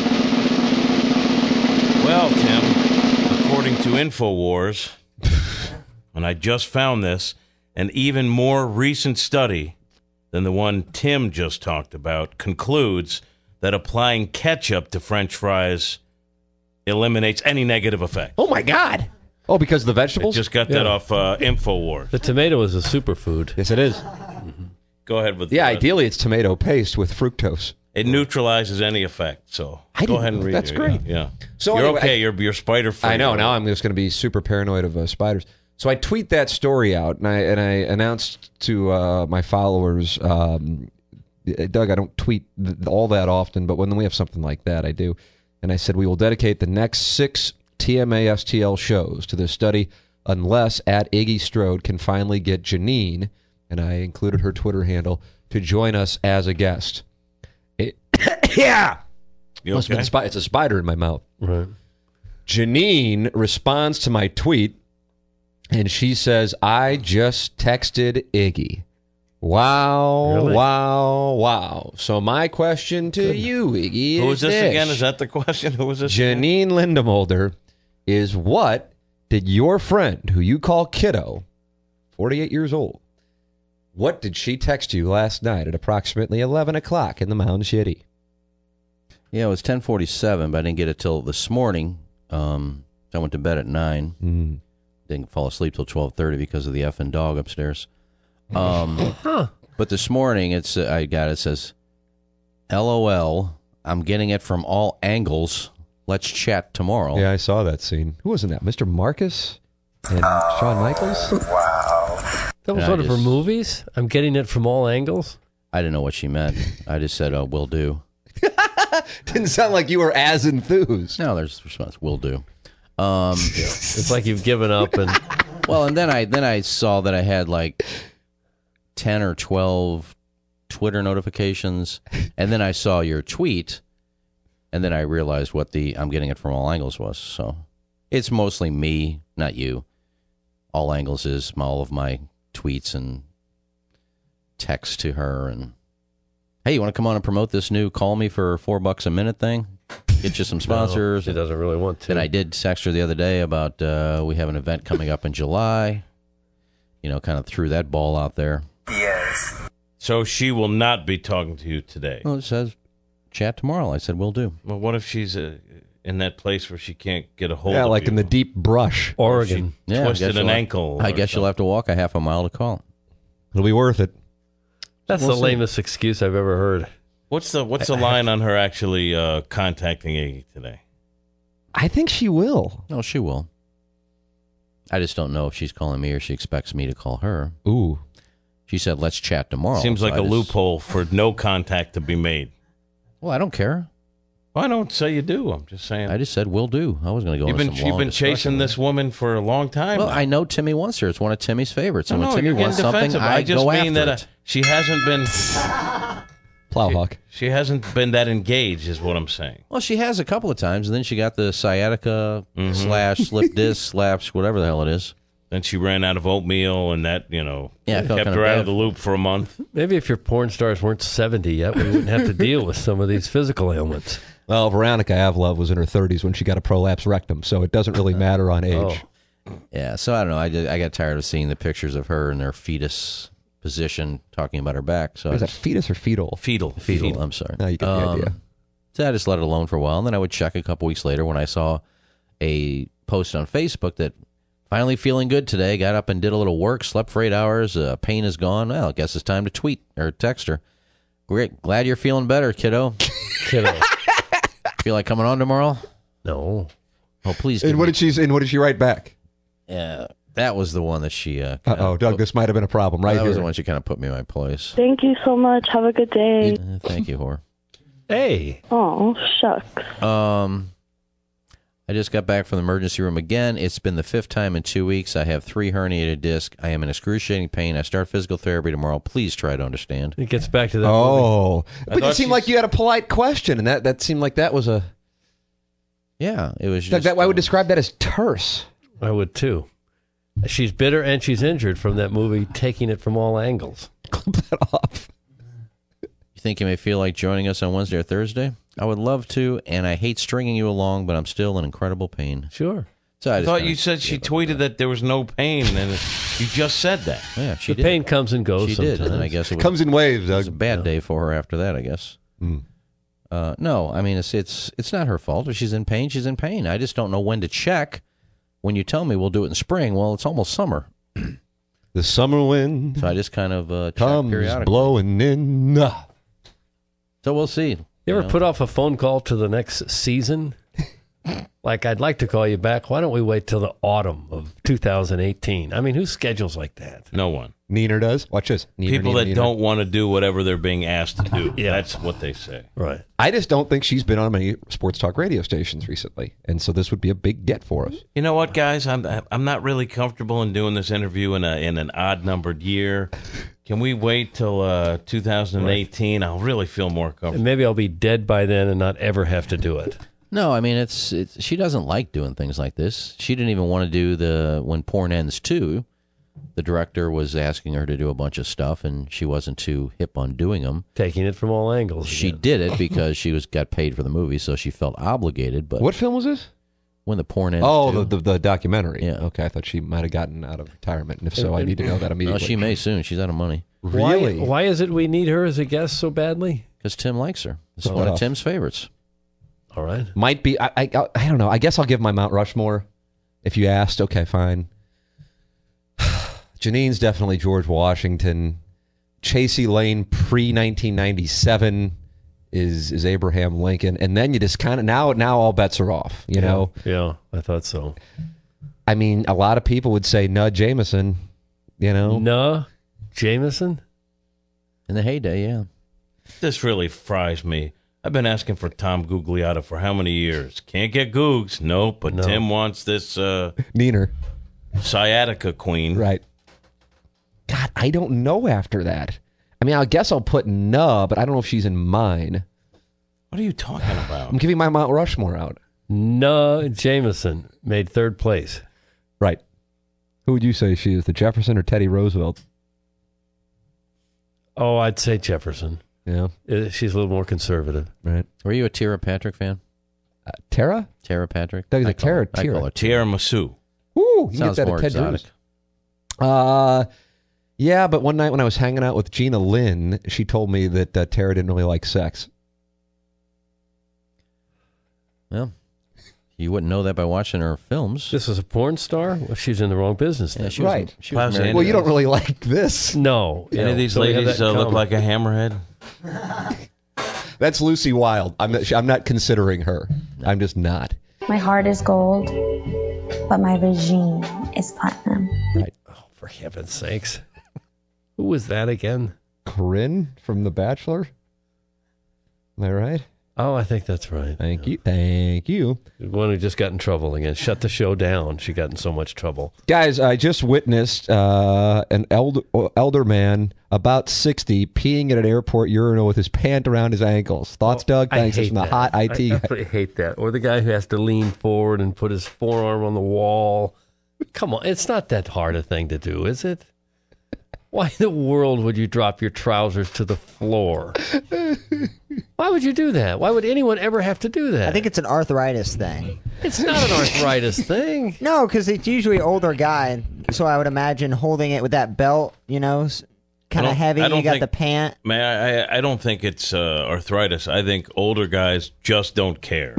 Well, Tim, according to InfoWars, and I just found this, an even more recent study than the one Tim just talked about concludes that applying ketchup to French fries eliminates any negative effect. Oh, my God. Oh, because of the vegetables? Just got that Yeah. off uh, InfoWars. the tomato is a superfood. Yes, it is. Go ahead with Yeah, the rest. ideally it's tomato paste with fructose. It neutralizes any effect. So I go didn't ahead and know. read That's it. great. Yeah. yeah. So you're anyway, okay. I- you're you're spider free. I know. Now I'm just going to be super paranoid of uh, spiders. So I tweet that story out, and I and I announced to uh, my followers, um, Doug, I don't tweet th- all that often, but when we have something like that, I do. And I said we will dedicate the next six T M A S T L shows to this study, unless at Iggy Strode can finally get Janine, and I included her Twitter handle, to join us as a guest. It, yeah. You Must have okay? been spi- it's a spider in my mouth. Right. Janine responds to my tweet, and she says, I just texted Iggy. Wow, Really? wow, wow. So my question to you, Iggy, Who is is this again? Is that the question? Who was this? again? Janine Lindemolder, is what did your friend, who you call Kiddo, forty-eight years old, what did she text you last night at approximately eleven o'clock in the Mound City? Yeah, it was ten forty-seven, but I didn't get it till this morning. Um, I went to bed at nine. Mm. Didn't fall asleep till twelve thirty because of the effing dog upstairs. Um, Huh. But this morning, it's uh, I got it, says, LOL, I'm getting it from all angles. Let's chat tomorrow. Yeah, I saw that scene. Who was in that? Mister Marcus and Shawn Michaels? Wow. That was And I one of her just- movies. I'm getting it from all angles. I didn't know what she meant. I just said, oh, will do. Didn't sound like you were as enthused. No, there's response. Will do. Um, It's like you've given up. And well, and then I then I saw that I had like ten or twelve Twitter notifications, and then I saw your tweet, and then I realized what the I'm getting it from all angles was. So it's mostly me, not you. All angles is all of my tweets and texts to her, and hey, you want to come on and promote this new call me for four bucks a minute thing? Get you some sponsors. No, she doesn't really want to. And I did text her the other day about uh, we have an event coming up in July. You know, kind of threw that ball out there. Yes. So she will not be talking to you today. Well, it says chat tomorrow. I said, we'll do. Well, what if she's uh, in that place where she can't get a hold Yeah, of like you? in the deep brush. Oregon. She Yeah, I twisted guess an you'll have- ankle. I or guess you'll have to walk a half a mile to call. It'll be worth it. That's We'll the see. lamest excuse I've ever heard. What's the what's the line on her actually uh, contacting Iggy today? I think she will. No, she will. I just don't know if she's calling me or she expects me to call her. Ooh. She said, let's chat tomorrow. Seems So like I a just- loophole for no contact to be made. Well, I don't care. Well, I don't say you do. I'm just saying. I just said, will do. I was going to go You've into been some you've long been discussion chasing with this woman for a long time. Well, now. I know Timmy wants her. It's one of Timmy's favorites. And No, when no, Timmy you're getting wants something, defensive. I, I just go mean after that uh, it. she hasn't been Plowhawk. she, she hasn't been that engaged, is what I'm saying. Well, she has a couple of times, and then she got the sciatica Mhm. slash slip disc slash whatever the hell it is. Then she ran out of oatmeal, and that you know Yeah, I felt kept kinda her out bad. of the loop for a month. Maybe if your porn stars weren't seventy yet, we wouldn't have to deal with some of these physical ailments. Well, Veronica Avlov was in her thirties when she got a prolapse rectum, so it doesn't really matter on age. Oh. Yeah, so I don't know. I, just, I got tired of seeing the pictures of her in their fetus position talking about her back. So I Is that just, fetus or fetal? Fetal, fetal, I'm sorry. No, you get the Um, idea. So I just let it alone for a while, and then I would check a couple weeks later when I saw a post on Facebook that finally feeling good today, got up and did a little work, slept for eight hours, uh, pain is gone. Well, I guess it's time to tweet or text her. Great, glad you're feeling better, kiddo. Kiddo. Feel like coming on tomorrow? No. Oh, please. And what did she? And what did she write back? Yeah, that was the one that she. Uh, Uh oh, Doug, this might have been a problem right that here. was the one she kind of put me in my place. Thank you so much. Have a good day. Uh, thank you, whore. Hey. Oh, shucks. Um, I just got back from the emergency room again. It's been the fifth time in two weeks. I have three herniated discs. I am in excruciating pain. I start physical therapy tomorrow. Please try to understand. It gets back to that. Oh, movie. but it thought seemed she's- like you had a polite question, and that, that seemed like that was a. Yeah, it was Doug, just. that, I would uh, describe that as terse. I would too. She's bitter and she's injured from that movie, taking it from all angles. Clip that off. You think you may feel like joining us on Wednesday or Thursday? I would love to, and I hate stringing you along, but I'm still in incredible pain. Sure. So I, I just thought kinda you said she gave up tweeted on that there was no pain, and it, you just said that. Yeah, she the did. pain comes and goes She sometimes. did, and then I guess it was, Comes in waves, it was a Doug. bad day for her after that, I guess. Mm. Uh, no, I mean, it's it's it's not her fault. If she's in pain, she's in pain. I just don't know when to check. When you tell me we'll do it in spring, well, it's almost summer. The summer wind So I just kind of uh, check comes periodically. blowing in. Ah. So we'll see. You ever know? put off a phone call to the next season? Like, I'd like to call you back. Why don't we wait till the autumn of two thousand eighteen? I mean, who schedules like that? No one. Neener does. Watch this. Neener, People Neener, that Neener. don't want to do whatever they're being asked to do. Yeah. That's what they say. Right. I just don't think she's been on many sports talk radio stations recently, and so this would be a big get for us. You know what, guys? I'm I'm not really comfortable in doing this interview in a in an odd numbered year. Can we wait till uh, two thousand eighteen? I'll really feel more And comfortable. maybe I'll be dead by then and not ever have to do it. No, I mean it's it's she doesn't like doing things like this. She didn't even want to do the When Porn Ends two. The director was asking her to do a bunch of stuff, and she wasn't too hip on doing them. Taking it from all angles. She again. did it because she was got paid for the movie, so she felt obligated. But What film was this? When the Porn Ends Oh, two, the, the the documentary. Yeah. Okay, I thought she might have gotten out of retirement, and if so, I need to know that no, immediately. she may soon. She's out of money Really? Why, why is it we need her as a guest so badly? because Tim likes her. It's Oh. one of Tim's favorites. All right. Might be. I, I I don't know. I guess I'll give my Mount Rushmore. If you asked, okay, fine. Janine's definitely George Washington. Chasey Lane pre nineteen ninety-seven is is Abraham Lincoln, and then you just kind of now now all bets are off. You know, Yeah, I thought so. I mean, a lot of people would say Nud Jameson. You know, Nah, Jameson? In the heyday, yeah. This really fries me. I've been asking for Tom Gugliotta for how many years? Can't get Googs. Nope, but No. Tim wants this uh, Neener. sciatica queen. Right. God, I don't know after that. I mean, I guess I'll put Nuh, but I don't know if she's in mine. What are you talking about? I'm giving my Mount Rushmore out. No, Jameson made third place. Right. Who would you say she is, the Jefferson or Teddy Roosevelt? Oh, I'd say Jefferson. Yeah. Uh, She's a little more conservative. Right. Were you a Tara Patrick fan? Uh, Tara? Tara Patrick? Doug's I a call Tara. her- I call her Tara Masu. Ooh, you Sounds get that more at Ted exotic. Drew's. Uh, yeah, but one night when I was hanging out with Gina Lynn, she told me that uh, Tara didn't really like sex. Well, you wouldn't know that by watching her films. This is a porn star? Well, she's in the wrong business then. Yeah, she was- Right. she was married Well, to you don't really like this. No. Any yeah, of these so we have ladies that in uh, look common. like a hammerhead? That's Lucy Wilde. I'm not, I'm not considering her. I'm just not. My heart is gold, but my regime is platinum. Right. Oh, for heaven's sakes. Who was that again? Corinne from The Bachelor. Am I right? Oh, I think that's right. Thank you. Thank you. The one who just got in trouble again. Shut the show down. She got in so much trouble. Guys, I just witnessed uh, an elder, elder man, about sixty, peeing at an airport urinal with his pant around his ankles. Thoughts, Doug? I Thanks. It's hate from the that. hot I T I guy. absolutely hate that. Or the guy who has to lean forward and put his forearm on the wall. Come on. It's not that hard a thing to do, is it? Why in the world would you drop your trousers to the floor? Why would you do that? Why would anyone ever have to do that? I think it's an arthritis thing. It's not an arthritis thing. No, because it's usually older guy. So I would imagine holding it with that belt, you know, kind I of don't- heavy. I You don't got think- the pant. Man, I, I don't think it's uh, arthritis. I think older guys just don't care.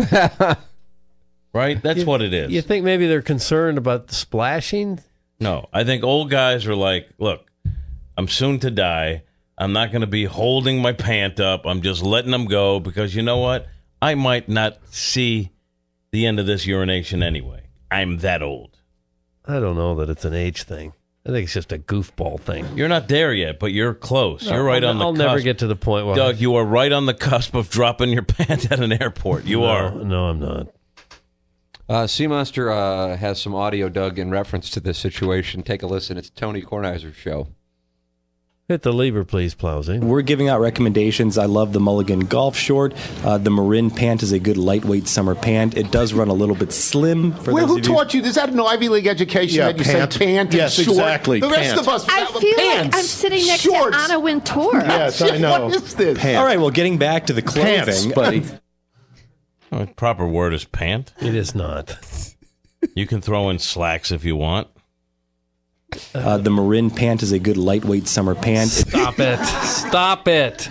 Right? That's You- what it is. You think maybe they're concerned about the splashing? No, I think old guys are like, look, I'm soon to die. I'm not going to be holding my pant up. I'm just letting them go because you know what? I might not see the end of this urination anyway. I'm that old. I don't know that it's an age thing. I think it's just a goofball thing. You're not there yet, but you're close. No, you're right I'll- on the I'll cusp. never get to the point where- Doug, you are right on the cusp of dropping your pant at an airport. You No, are. No, I'm not. Uh, Seamaster uh, has some audio, Doug, in reference to this situation. Take a listen. It's Tony Kornheiser's show. Hit the lever, please, Plowsy. We're giving out recommendations. I love the Mulligan Golf Short. Uh, the Marin pant is a good lightweight summer pant. It does run a little bit slim. For Well, those who of you- taught you? Is that an Ivy League education Yeah, that you pant. say pant Yes, and short? exactly, The rest pant. of us I feel pants, like I'm sitting next shorts. to Anna Wintour. Yes, I know. What is this? All right, well, getting back to the clothing. Pants, buddy. Uh, proper word is pant. It is not. You can throw in slacks if you want. Uh, the Marin pant is a good lightweight summer pant. Stop it. Stop it.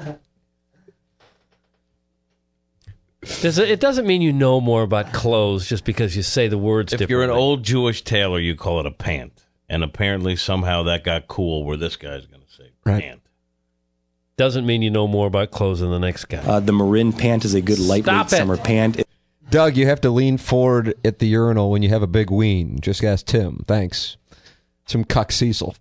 Does it, it doesn't mean you know more about clothes just because you say the words If differently. you're an old Jewish tailor, you call it a pant. And apparently somehow that got cool where this guy's going to say pant. Doesn't mean you know more about clothes than the next guy. Uh, the Marin pant is a good lightweight Stop it. summer pant. Doug, you have to lean forward at the urinal when you have a big ween. Just ask Tim. Thanks. Some cuck Cecil.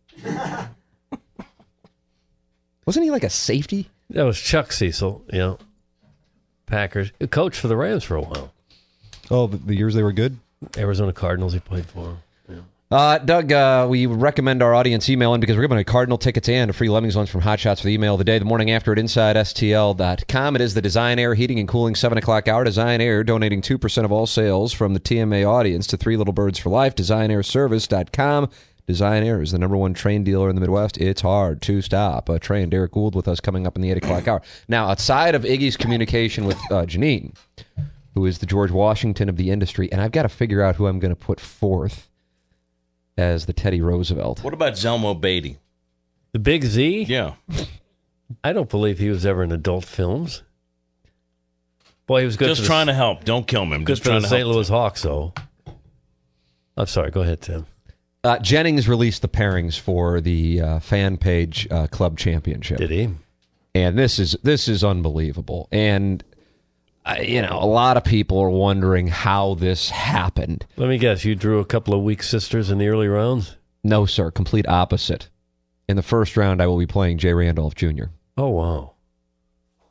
Wasn't he like a safety? That was Chuck Cecil, you know. Packers. He coached for the Rams for a while. Oh, the, the years they were good? Arizona Cardinals he played for. Uh, Doug, uh, we recommend our audience email in because we're giving a Cardinal tickets and a free Lemmings lunch from Hot Shots for the email of the day. The morning after at inside S T L dot com. It is the Design Air Heating and Cooling seven o'clock hour. Design Air donating two percent of all sales from the T M A audience to Three Little Birds for Life. Design Air Service dot com. Design Air is the number one train dealer in the Midwest. It's hard to stop a train. Derek Gould with us coming up in the eight o'clock hour. Now, outside of Iggy's communication with uh, Janine, who is the George Washington of the industry, and I've got to figure out who I'm going to put forth as the Teddy Roosevelt. What about Zelmo Beatty? The Big Z? Yeah. I don't believe he was ever in adult films. Boy, he was good Just for trying the, to help. Don't kill him. I'm good just for trying the to Saint help. Louis Hawks, though. I'm sorry. Go ahead, Tim. Uh, Jennings released the pairings for the uh, fan page uh, club championship. Did he? And this is this is unbelievable. And uh, you know, a lot of people are wondering how this happened. Let me guess. You drew a couple of weak sisters in the early rounds? No, sir. Complete opposite. In the first round, I will be playing Jay Randolph Junior Oh, wow.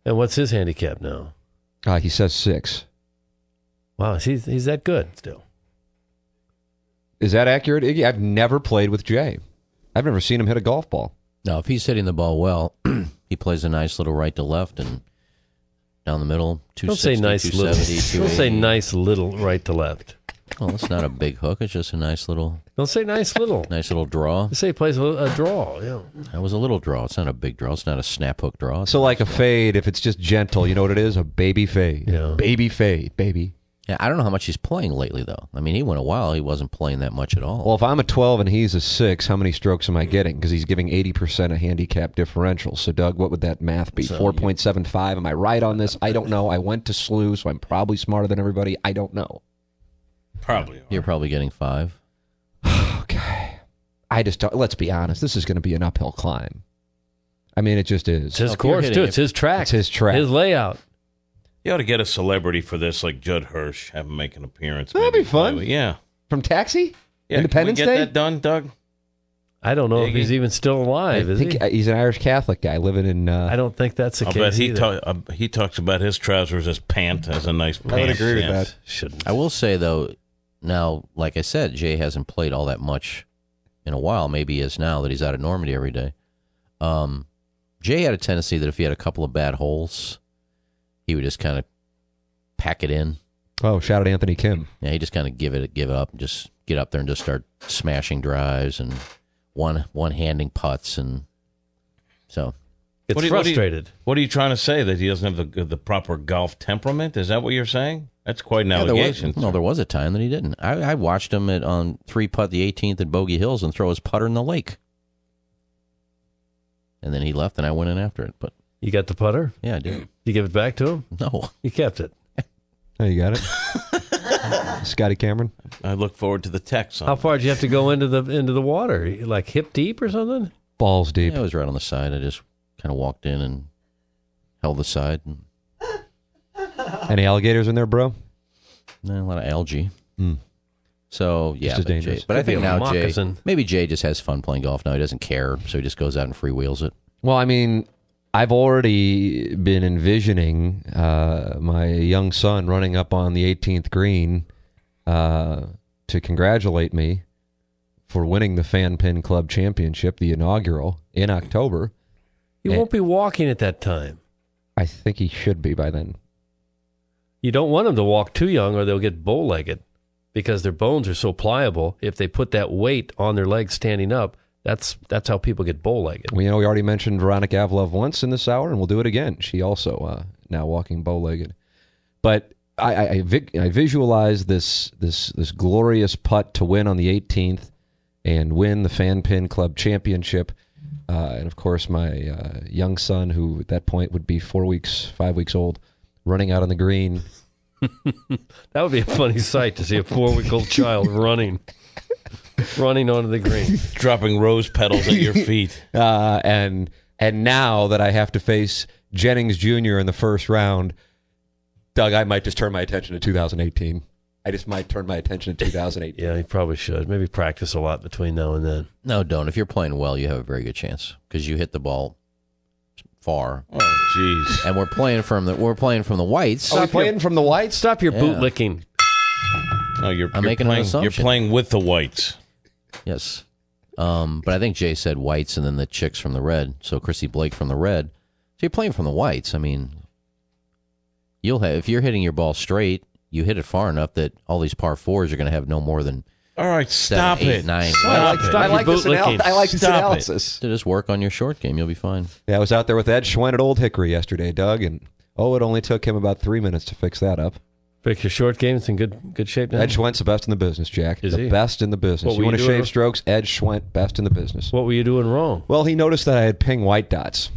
And what's his handicap now? Uh, he says six. Wow, he's he's that good still. Is that accurate, Iggy? I've never played with Jay. I've never seen him hit a golf ball. No, if he's hitting the ball well, he plays a nice little right to left and down the middle. Don't say nice little. Don't say nice little right to left. Well, it's not a big hook. It's just a nice little. Don't say nice little. Nice little draw. Say he plays a, a draw. Yeah. That was a little draw. It's not a big draw. It's not a snap hook draw. It's So a like a nice fade, if it's just gentle, you know what it is? A baby fade. Yeah. Baby fade, baby. Yeah, I don't know how much he's playing lately, though. I mean, he went a while. He wasn't playing that much at all. Well, if I'm a twelve and he's a six, how many strokes am I getting? Because he's giving eighty percent a handicap differential. So, Doug, what would that math be? So four point seven five? Am I right on this? I don't know. I went to S L U, so I'm probably smarter than everybody. I don't know. Probably. You're probably getting five. Okay. I just don't, let's be honest. This is going to be an uphill climb. I mean, it just is. It's his if you're course, hitting too. it- It's his track. It's his track. His layout. You ought to get a celebrity for this, like Judd Hirsch, have him make an appearance. That'd maybe be fun. play with- Yeah. From Taxi? Yeah, Independence can we get Day? that done, Doug? I don't know if Iggy? he's even still alive, I is think he? he's an Irish Catholic guy living in. Uh, I don't think that's the I'll case bet he, either. ta- uh, he talks about his trousers as pant, as a nice pant. I would agree with yeah. that. Shouldn't. I will say, though, now, like I said, Jay hasn't played all that much in a while. Maybe he is now that he's out at Normandy every day. Um, Jay had a tendency that if he had a couple of bad holes, he would just kind of pack it in. Oh, shout out Anthony Kim. Yeah, he just kind of give it, give it up, and just get up there and just start smashing drives and one one handing putts, and so It's What are you- what are you- frustrated. What are you trying to say? That he doesn't have the the proper golf temperament? Is that what you're saying? That's quite an Yeah, there allegation. was, no, there was a time that he didn't. I, I watched him at on three putt the eighteenth at Bogey Hills and throw his putter in the lake, and then he left, and I went in after it. But You got the putter? yeah, I did. You give it back to him? No, You kept it. Oh, you got it? Scotty Cameron? I look forward to the text. How far did you have to go into the into the water? Like hip deep or something? Balls deep. yeah, I was right on the side. I just kind of walked in and held the side, and Any alligators in there, bro? eh, a lot of algae. Mm. So yeah, as but, dangerous. Jay, but I Could be think a now Jay, moccasin. maybe Jay just has fun playing golf now. He doesn't care, so he just goes out and freewheels it. Well, I mean, I've already been envisioning uh, my young son running up on the eighteenth green uh, to congratulate me for winning the Fan Pin Club Championship, the inaugural, in October. You Eh. won't be walking at that time. I think he should be by then. You don't want them to walk too young or they'll get bow-legged because their bones are so pliable. If they put that weight on their legs standing up, that's that's how people get bow-legged. Well, you know, we already mentioned Veronica Avlov once in this hour, and we'll do it again. She also uh, now walking bow-legged. But I, I, I, vi- I visualize this this this glorious putt to win on the eighteenth and win the Fan Pin Club Championship. Uh, and, of course, my uh, young son, who at that point would be four weeks, five weeks old, running out on the green. That would be a funny sight to see a four-week-old child running, running onto the green. Dropping rose petals at your feet. Uh, and and now that I have to face Jennings Junior in the first round, Doug, I might just turn my attention to two thousand eighteen. I just might turn my attention to two thousand eighteen. Yeah, you probably should. Maybe practice a lot between now and then. No, don't. If you're playing well, you have a very good chance because you hit the ball far. Oh, jeez. And we're playing from the we're playing from the whites. Are we playing from the whites? Stop your Yeah. boot licking. No, you're, I'm you're making an playing, assumption. You're playing with the whites. Yes. Um, but I think Jay said whites and then the chicks from the red. So Chrissy Blake from the red. So you're playing from the whites. I mean, you'll have if you're hitting your ball straight, you hit it far enough that all these par fours are going to have no more than All right, seven, stop eight, it. nine. Stop I like, it. I like your this, boot anal- licking. I like this Stop it. analysis. So just work on your short game. You'll be fine. Yeah, I was out there with Ed Schwent at Old Hickory yesterday, Doug, and oh, it only took him about three minutes to fix that up. Fix your short game. It's in good good shape now. Ed Schwent's the best in the business, Jack. Is the he? best in the business. What You were want you to doing? shave strokes? Ed Schwent, best in the business. What were you doing wrong? Well, he noticed that I had ping white dots,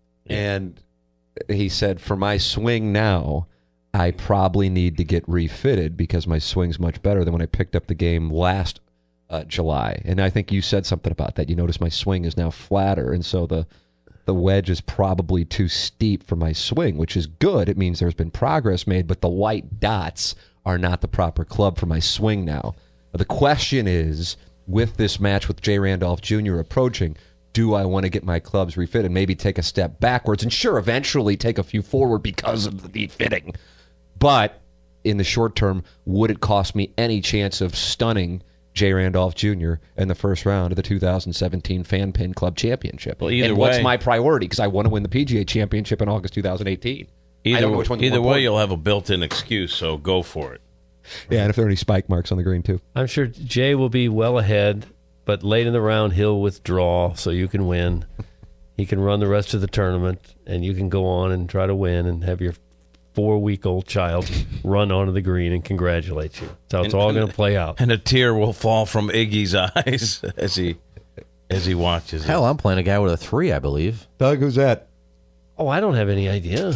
and he said, for my swing now, I probably need to get refitted because my swing's much better than when I picked up the game last uh, July. And I think you said something about that. You notice my swing is now flatter, and so the the wedge is probably too steep for my swing, which is good. It means there's been progress made, but the white dots are not the proper club for my swing now. The question is, with this match with Jay Randolph Junior approaching, do I want to get my clubs refitted? Maybe take a step backwards, and sure, eventually take a few forward because of the fitting. But in the short term, would it cost me any chance of stunning Jay Randolph Junior in the first round of the two thousand seventeen Fan Pin Club Championship? Well, either and what's way- my priority? Because I want to win the P G A Championship in August two thousand eighteen. I Either, don't know which one's either more way, important. you'll have a built-in excuse, so go for it. Yeah, and if there are any spike marks on the green, too. I'm sure Jay will be well ahead, but late in the round, he'll withdraw so you can win. He can run the rest of the tournament, and you can go on and try to win and have your four-week-old child run onto the green and congratulate you. That's how it's And- all going to play out. And a tear will fall from Iggy's eyes as he as he watches it. Hell, I'm playing a guy with a three, I believe. Doug, who's that? Oh, I don't have any idea.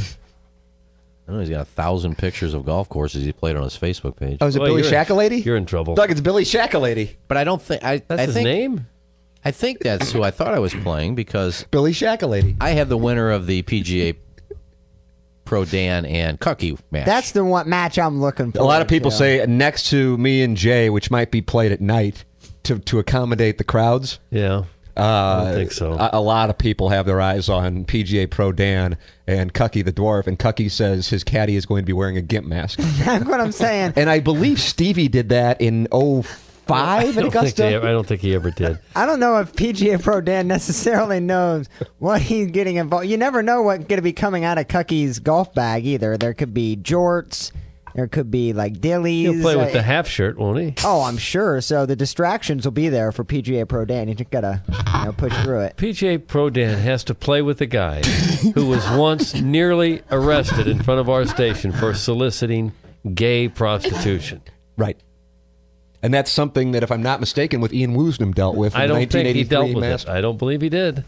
I know he's got a thousand pictures of golf courses he played on his Facebook page. Oh, is it Well, Billy you're in- Shackalady? You're in trouble. Doug, it's Billy Shackalady. But I don't think I. That's I his think, name? I think that's who I thought I was playing because Billy Shackalady. I have the winner of the P G A Pro Dan and Cucky match. That's the one match I'm looking for. A lot of people say next to me and Jay, which might be played at night to, to accommodate the crowds. Yeah. Uh, I don't think so. A, a lot of people have their eyes on P G A Pro Dan and Cucky the Dwarf, and Cucky says his caddy is going to be wearing a GIMP mask. That's what I'm saying. And I believe Stevie did that in oh five I at don't, think Augusta. they, I don't think he ever did. I don't know if P G A Pro Dan necessarily knows what he's getting involved. You never know what's going to be coming out of Cucky's golf bag either. There could be jorts. There could be like dillies. He'll play with uh, the half shirt, won't he? Oh, I'm sure. So the distractions will be there for P G A Pro Dan. You just gotta you know, push through it. P G A Pro Dan has to play with a guy who was once nearly arrested in front of our station for soliciting gay prostitution. Right. And that's something that, if I'm not mistaken, with Ian Woosnam dealt with in I the don't think he nineteen eighty-three dealt with Masters. it. I don't believe he did.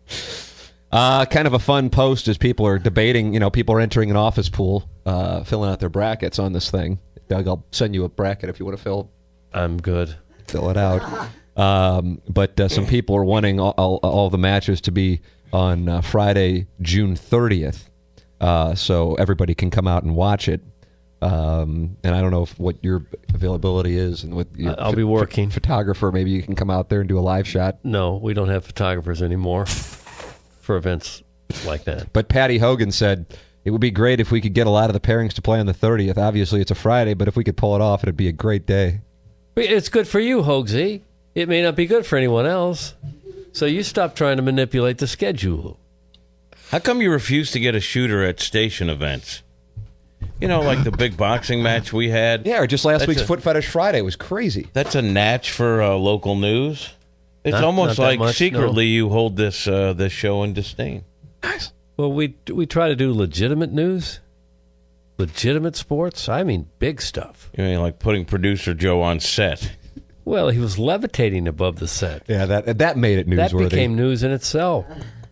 Uh, kind of a fun post as people are debating, you know, people are entering an office pool, uh, filling out their brackets on this thing. Doug, I'll send you a bracket if you want to fill I'm good. fill it out. Um, but uh, some people are wanting all, all, all the matches to be on uh, Friday, June thirtieth, uh, so everybody can come out and watch it. Um, and I don't know if, what your availability is, and what your I'll be working. photographer. Maybe you can come out there and do a live shot. No, we don't have photographers anymore for events like that. But Patty Hogan said it would be great if we could get a lot of the pairings to play on the thirtieth. Obviously, it's a Friday, but if we could pull it off, it'd be a great day. It's good for you, Hoagsy. It may not be good for anyone else. So you stop trying to manipulate the schedule. How come you refuse to get a shooter at station events? You know, like the big boxing match we had. Yeah, or just last That's week's a- Foot Fetish Friday was crazy. That's a natch for uh, local news. It's Not- almost not that like much, secretly you hold this uh, this show in disdain. Well, we we try to do legitimate news, legitimate sports. I mean, big stuff. You mean like putting producer Joe on set? Well, he was levitating above the set. Yeah, that that made it That newsworthy. became news in itself.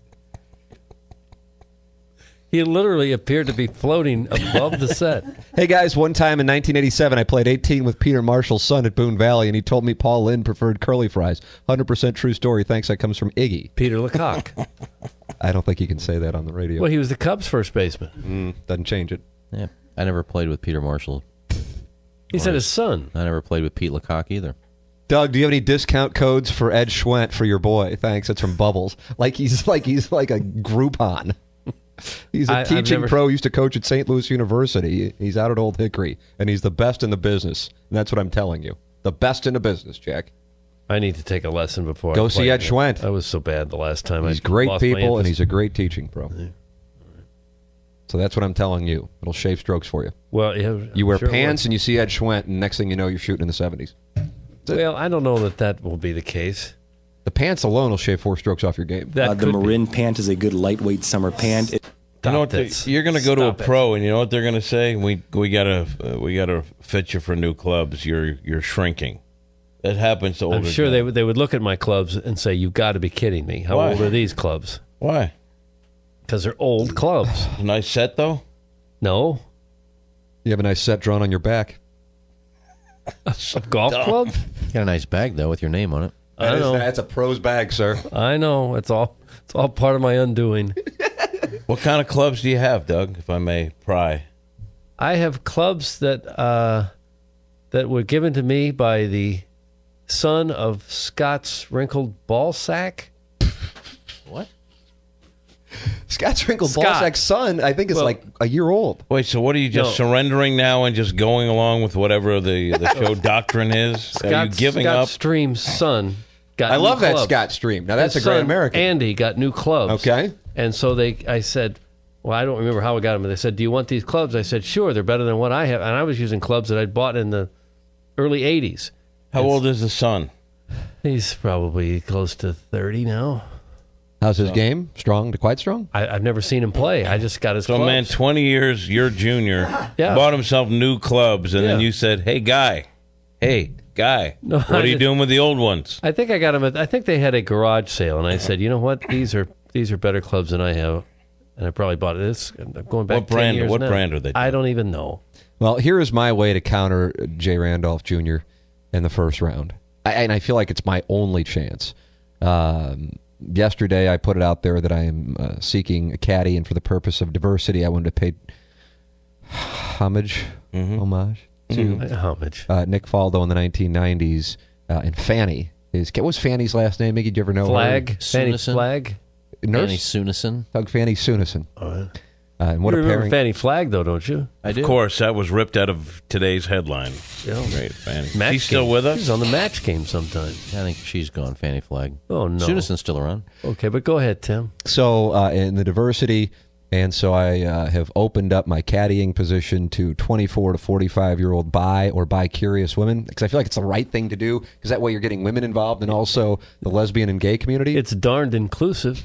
He literally appeared to be floating above the set. Hey guys, one time in nineteen eighty-seven, I played eighteen with Peter Marshall's son at Boone Valley, and he told me Paul Lynn preferred curly fries. one hundred percent true story. Thanks. That comes from Iggy. Peter Lecoq. I don't think you can say that on the radio. Well, he was the Cubs' first baseman. Mm, doesn't change it. Yeah, I never played with Peter Marshall. He said his son. I never played with Pete Lecoq either. Doug, do you have any discount codes for Ed Schwent for your boy? Thanks. That's from Bubbles. Like he's like he's like a Groupon. He's a I- I've teaching never- pro. Used to coach at Saint Louis University. He's out at Old Hickory, and he's the best in the business. And that's what I'm telling you. The best in the business, Jack. I need to take a lesson before Go I see play Ed again. Schwent. I was so bad the last time. He's I great lost my people, and interest. he's a great teaching pro. So that's what I'm telling you. It'll shave strokes for you. Well, yeah, You wear sure it pants, would. and you see Ed Schwent, and next thing you know, you're shooting in the seventies. Well, I don't know that that will be the case. The pants alone will shave four strokes off your game. That Uh, the could be. Marin pant is a good lightweight summer pant. It, You know what? this. they- you're going to go to a Stop it. pro, and you know what they're going to say? We we gotta uh, we gotta fit you for new clubs. You're you're shrinking. That happens to older. I'm sure guys. they would they would look at my clubs and say, "You got to be kidding me! How Why? old are these clubs?" Why? Because they're old clubs. Nice set though. No, You have a nice set drawn on your back. a golf club. Got a nice bag though with your name on it. I know. That's a pro's bag, sir. I know. It's all it's all part of my undoing. What kind of clubs do you have, Doug? If I may pry. I have clubs that uh, that were given to me by the son of Scott's wrinkled ball sack. What? Scott Sprinkle Scott. Ballsack's son, I think, is Well- like a year old. Wait, so what are you just No. surrendering now and just going along with whatever the, the show doctrine is? are you Scott, giving Scott up? Stream's son got I new love that clubs. Scott Stream. Now, that's His a great son, American. Andy got new clubs. Okay. And so they, I said, well, I don't remember how I got them. But they said, do you want these clubs? I said, sure, they're better than what I have. And I was using clubs that I'd bought in the early eighties. How old is the son? He's probably close to thirty now. How's his game? Strong to quite strong? I, I've never seen him play. I just got his So, clubs. man, twenty years, your junior, Yeah. bought himself new clubs, and then Yeah. you said, hey, guy, hey, guy, No, what I are you just- doing with the old ones? I think I got them at, I think they had a garage sale. And I said, you know what? These are these are better clubs than I have. And I probably bought this. I'm going back What ten brand- years what now. brand are they? I don't even know. Well, here is my way to counter Jay Randolph Junior in the first round. I, and I feel like it's my only chance. Um, yesterday, I put it out there that I am uh, seeking a caddy, and for the purpose of diversity, I wanted to pay homage, Mm-hmm. homage to Mm, homage. uh, Nick Faldo in the nineteen nineties. Uh, and Fanny. His, what was Fanny's last name, Mickey? Did you ever know Flag? her? Fanny Sunison? Flag? Nurse? Fanny Sunison. Doug Fanny Sunison. Uh, and what you a remember pairing. Fanny Flag, though, don't you? I do. Of course, that was ripped out of today's headline. Yeah. Great, Fanny. Match She's still game. with us? She's on the match game sometime. I think she's gone. Fanny Flag. Oh, no. Sunison's still around. Okay, but go ahead, Tim. So uh, in the diversity, and so I uh, have opened up my caddying position to twenty-four to forty-five year old bi or bi-curious women, because I feel like it's the right thing to do, because that way you're getting women involved and also the lesbian and gay community. It's darned inclusive.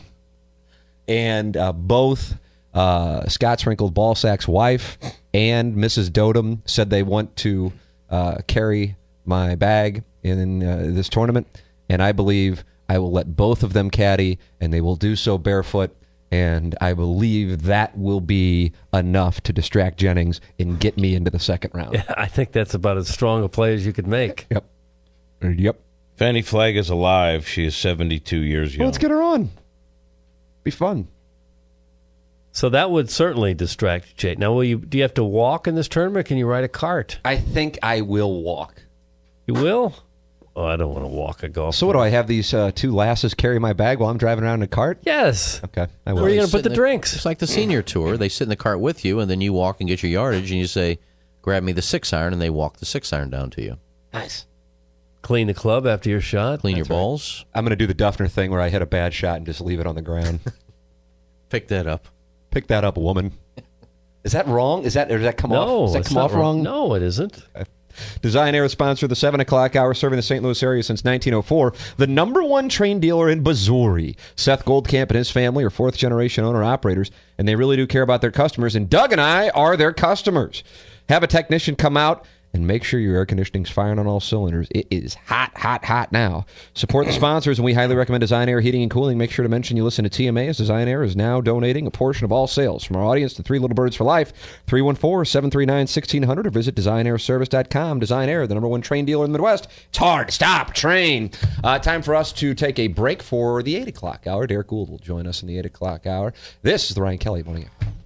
And uh, both uh, Scott Sprinkle Ballsack's wife and Missus Dotem said they want to uh, carry my bag in uh, this tournament, and I believe I will let both of them caddy, and they will do so barefoot, and I believe that will be enough to distract Jennings and get me into the second round. Yeah, I think that's about as strong a play as you could make. Yep. Yep. Fanny Flag is alive. She is seventy-two years young. Well, let's get her on. Be fun. So that would certainly distract Jay. Now, will you? Do you have to walk in this tournament? Or can you ride a cart? I think I will walk. You will? Oh, I don't want to walk a golf. So what do I have these uh, two lasses carry my bag while I'm driving around in a cart? Yes. Okay. I will. Where are you going to Sit put the in drinks? It's like the senior tour. They sit in the cart with you, and then you walk and get your yardage, and you say, grab me the six iron, and they walk the six iron down to you. Nice. Clean the club after your shot. Clean That's your right. balls. I'm going to do the Duffner thing where I hit a bad shot and just leave it on the ground. Pick that up. Pick that up, woman. Is that wrong? Is that, or does that come No, off? Does that it's come not off wrong? No, it isn't. Design Air sponsor the seven o'clock hour, serving the Saint Louis area since nineteen oh four. The number one train dealer in Missouri. Seth Goldcamp and his family are fourth generation owner operators, and they really do care about their customers. And Doug and I are their customers. Have a technician come out and make sure your air conditioning's firing on all cylinders. It is hot, hot, hot now. Support the sponsors, and we highly recommend Design Air Heating and Cooling. Make sure to mention you listen to T M A, as Design Air is now donating a portion of all sales from our audience to Three Little Birds for Life. three one four, seven three nine, one six zero zero or visit design air service dot com. Design Air, the number one train dealer in the Midwest. It's hard to stop train. Uh, time for us to take a break for the eight o'clock hour. Derek Gould will join us in the eight o'clock hour. This is the Ryan Kelly Morning After.